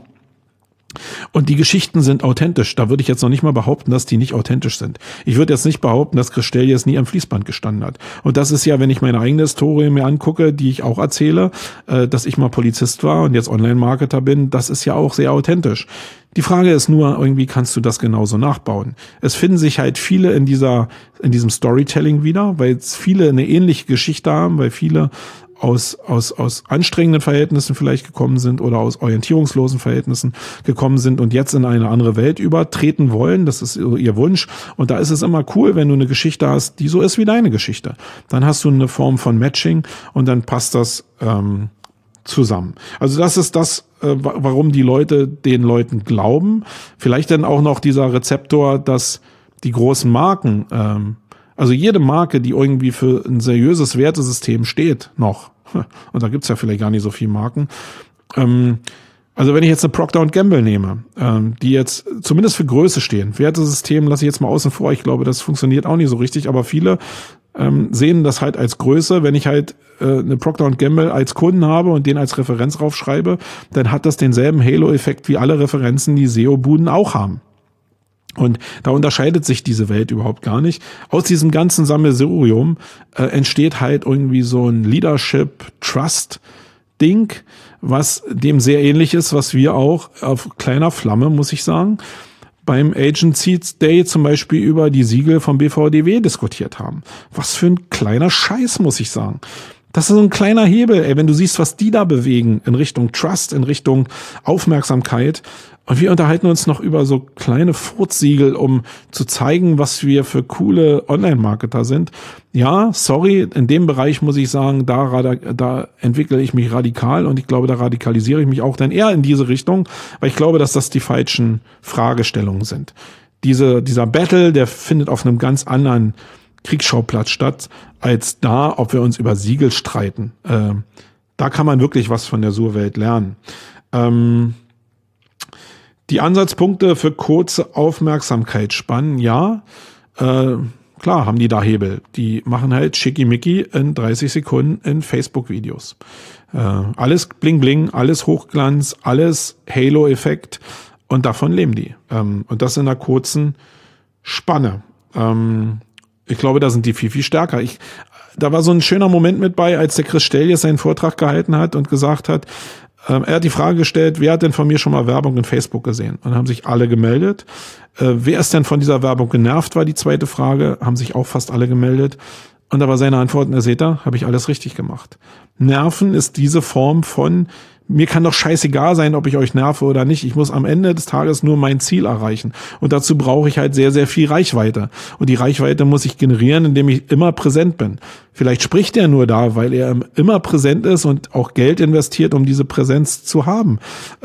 Und die Geschichten sind authentisch. Da würde ich jetzt noch nicht mal behaupten, dass die nicht authentisch sind. Ich würde jetzt nicht behaupten, dass Chris Steljes nie am Fließband gestanden hat. Und das ist ja, wenn ich meine eigene Historie mir angucke, die ich auch erzähle, äh, dass ich mal Polizist war und jetzt Online-Marketer bin, das ist ja auch sehr authentisch. Die Frage ist nur, irgendwie kannst du das genauso nachbauen. Es finden sich halt viele in dieser, in diesem Storytelling wieder, weil viele eine ähnliche Geschichte haben, weil viele aus, aus, aus anstrengenden Verhältnissen vielleicht gekommen sind oder aus orientierungslosen Verhältnissen gekommen sind und jetzt in eine andere Welt übertreten wollen. Das ist ihr Wunsch. Und da ist es immer cool, wenn du eine Geschichte hast, die so ist wie deine Geschichte. Dann hast du eine Form von Matching und dann passt das ähm, zusammen. Also das ist das, äh, warum die Leute den Leuten glauben. Vielleicht dann auch noch dieser Rezeptor, dass die großen Marken, ähm, also jede Marke, die irgendwie für ein seriöses Wertesystem steht, noch, und da gibt's ja vielleicht gar nicht so viele Marken, ähm, also wenn ich jetzt eine Procter und Gamble nehme, ähm, die jetzt zumindest für Größe stehen, Wertesystem lasse ich jetzt mal außen vor, ich glaube, das funktioniert auch nicht so richtig, aber viele ähm, sehen das halt als Größe. Wenn ich halt äh, eine Procter und Gamble als Kunden habe und den als Referenz raufschreibe, dann hat das denselben Halo-Effekt wie alle Referenzen, die S E O-Buden auch haben. Und da unterscheidet sich diese Welt überhaupt gar nicht. Aus diesem ganzen Sammelsurium äh, entsteht halt irgendwie so ein Leadership-Trust-Ding, was dem sehr ähnlich ist, was wir auch auf kleiner Flamme, muss ich sagen, beim Agency Day zum Beispiel über die Siegel vom B V D W diskutiert haben. Was für ein kleiner Scheiß, muss ich sagen. Das ist so ein kleiner Hebel, ey, wenn du siehst, was die da bewegen in Richtung Trust, in Richtung Aufmerksamkeit. Und wir unterhalten uns noch über so kleine Furzsiegel, um zu zeigen, was wir für coole Online-Marketer sind. Ja, sorry, in dem Bereich muss ich sagen, da, da entwickle ich mich radikal und ich glaube, da radikalisiere ich mich auch dann eher in diese Richtung, weil ich glaube, dass das die falschen Fragestellungen sind. diese, dieser Battle, der findet auf einem ganz anderen Kriegsschauplatz statt, als da, ob wir uns über Siegel streiten. Äh, da kann man wirklich was von der Surwelt lernen. Ähm, die Ansatzpunkte für kurze Aufmerksamkeitsspannen, ja, äh, klar haben die da Hebel. Die machen halt schickimicki in dreißig Sekunden in Facebook-Videos. Äh, alles bling bling, alles Hochglanz, alles Halo-Effekt und davon leben die. Ähm, und das in einer kurzen Spanne. Ähm, Ich glaube, da sind die viel, viel stärker. Ich, da war so ein schöner Moment mit bei, als der Chris Steljes seinen Vortrag gehalten hat und gesagt hat, ähm, er hat die Frage gestellt, wer hat denn von mir schon mal Werbung in Facebook gesehen? Und haben sich alle gemeldet. Äh, wer ist denn von dieser Werbung genervt, war die zweite Frage, haben sich auch fast alle gemeldet. Und da war seine Antwort, na seht ihr, habe ich alles richtig gemacht. Nerven ist diese Form von, mir kann doch scheißegal sein, ob ich euch nerve oder nicht. Ich muss am Ende des Tages nur mein Ziel erreichen. Und dazu brauche ich halt sehr, sehr viel Reichweite. Und die Reichweite muss ich generieren, indem ich immer präsent bin. Vielleicht spricht er nur da, weil er immer präsent ist und auch Geld investiert, um diese Präsenz zu haben.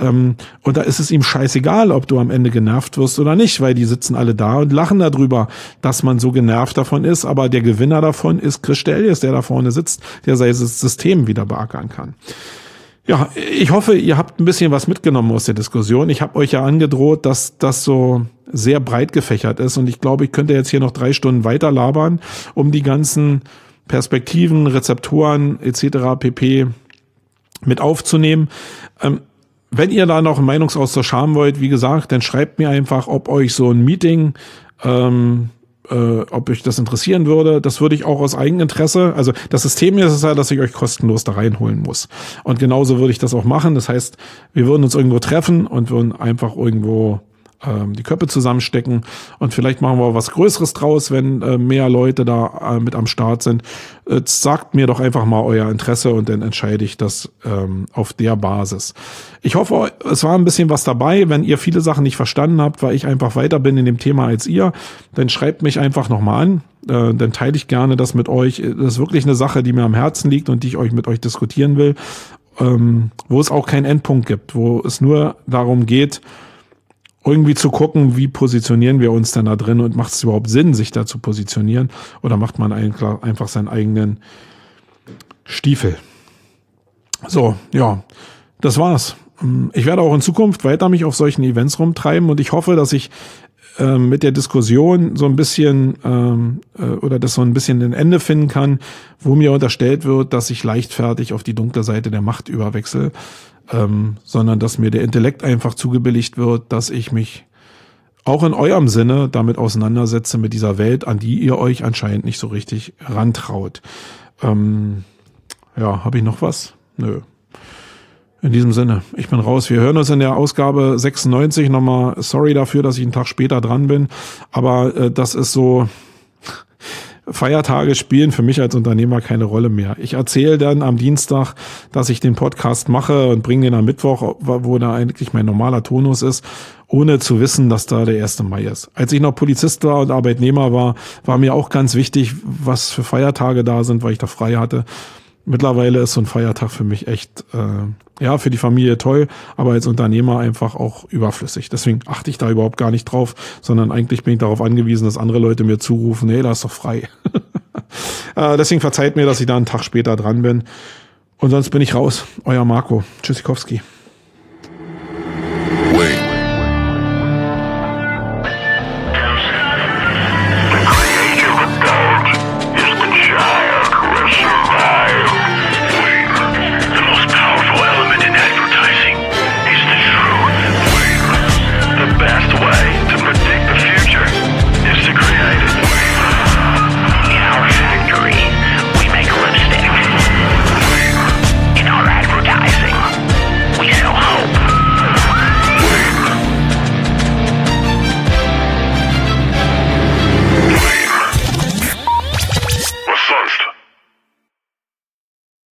Und da ist es ihm scheißegal, ob du am Ende genervt wirst oder nicht, weil die sitzen alle da und lachen darüber, dass man so genervt davon ist. Aber der Gewinner davon ist Chris Steljes, der da vorne sitzt, der sein System wieder beackern kann. Ja, ich hoffe, ihr habt ein bisschen was mitgenommen aus der Diskussion. Ich habe euch ja angedroht, dass das so sehr breit gefächert ist. Und ich glaube, ich könnte jetzt hier noch drei Stunden weiter labern, um die ganzen Perspektiven, Rezeptoren et cetera pp. Mit aufzunehmen. Ähm, wenn ihr da noch einen Meinungsaustausch haben wollt, wie gesagt, dann schreibt mir einfach, ob euch so ein Meeting ähm, Äh, ob euch das interessieren würde. Das würde ich auch aus Eigeninteresse, also das System ist es ja, dass ich euch kostenlos da reinholen muss. Und genauso würde ich das auch machen. Das heißt, wir würden uns irgendwo treffen und würden einfach irgendwo ähm, die Köpfe zusammenstecken und vielleicht machen wir was Größeres draus, wenn äh, mehr Leute da äh, mit am Start sind. Äh, sagt mir doch einfach mal euer Interesse und dann entscheide ich das ähm, auf der Basis. Ich hoffe, es war ein bisschen was dabei. Wenn ihr viele Sachen nicht verstanden habt, weil ich einfach weiter bin in dem Thema als ihr, dann schreibt mich einfach nochmal an. Äh, dann teile ich gerne das mit euch. Das ist wirklich eine Sache, die mir am Herzen liegt und die ich euch mit euch diskutieren will, ähm, wo es auch keinen Endpunkt gibt, wo es nur darum geht, irgendwie zu gucken, wie positionieren wir uns denn da drin und macht es überhaupt Sinn, sich da zu positionieren oder macht man einfach seinen eigenen Stiefel. So, ja, das war's. Ich werde auch in Zukunft weiter mich auf solchen Events rumtreiben und ich hoffe, dass ich äh, mit der Diskussion so ein bisschen ähm, äh, oder das so ein bisschen ein Ende finden kann, wo mir unterstellt wird, dass ich leichtfertig auf die dunkle Seite der Macht überwechsel. Ähm, sondern dass mir der Intellekt einfach zugebilligt wird, dass ich mich auch in eurem Sinne damit auseinandersetze mit dieser Welt, an die ihr euch anscheinend nicht so richtig rantraut. Ähm, ja, habe ich noch was? Nö. In diesem Sinne, ich bin raus. Wir hören uns in der Ausgabe sechsundneunzig nochmal. Sorry dafür, dass ich einen Tag später dran bin, aber äh, das ist so... Feiertage spielen für mich als Unternehmer keine Rolle mehr. Ich erzähle dann am Dienstag, dass ich den Podcast mache und bringe den am Mittwoch, wo da eigentlich mein normaler Tonus ist, ohne zu wissen, dass da der erste Mai ist. Als ich noch Polizist war und Arbeitnehmer war, war mir auch ganz wichtig, was für Feiertage da sind, weil ich da frei hatte. Mittlerweile ist so ein Feiertag für mich echt, äh, ja, für die Familie toll, aber als Unternehmer einfach auch überflüssig. Deswegen achte ich da überhaupt gar nicht drauf, sondern eigentlich bin ich darauf angewiesen, dass andere Leute mir zurufen, nee, da ist doch frei. äh, deswegen verzeiht mir, dass ich da einen Tag später dran bin. Und sonst bin ich raus. Euer Marco. Tschüssikowski.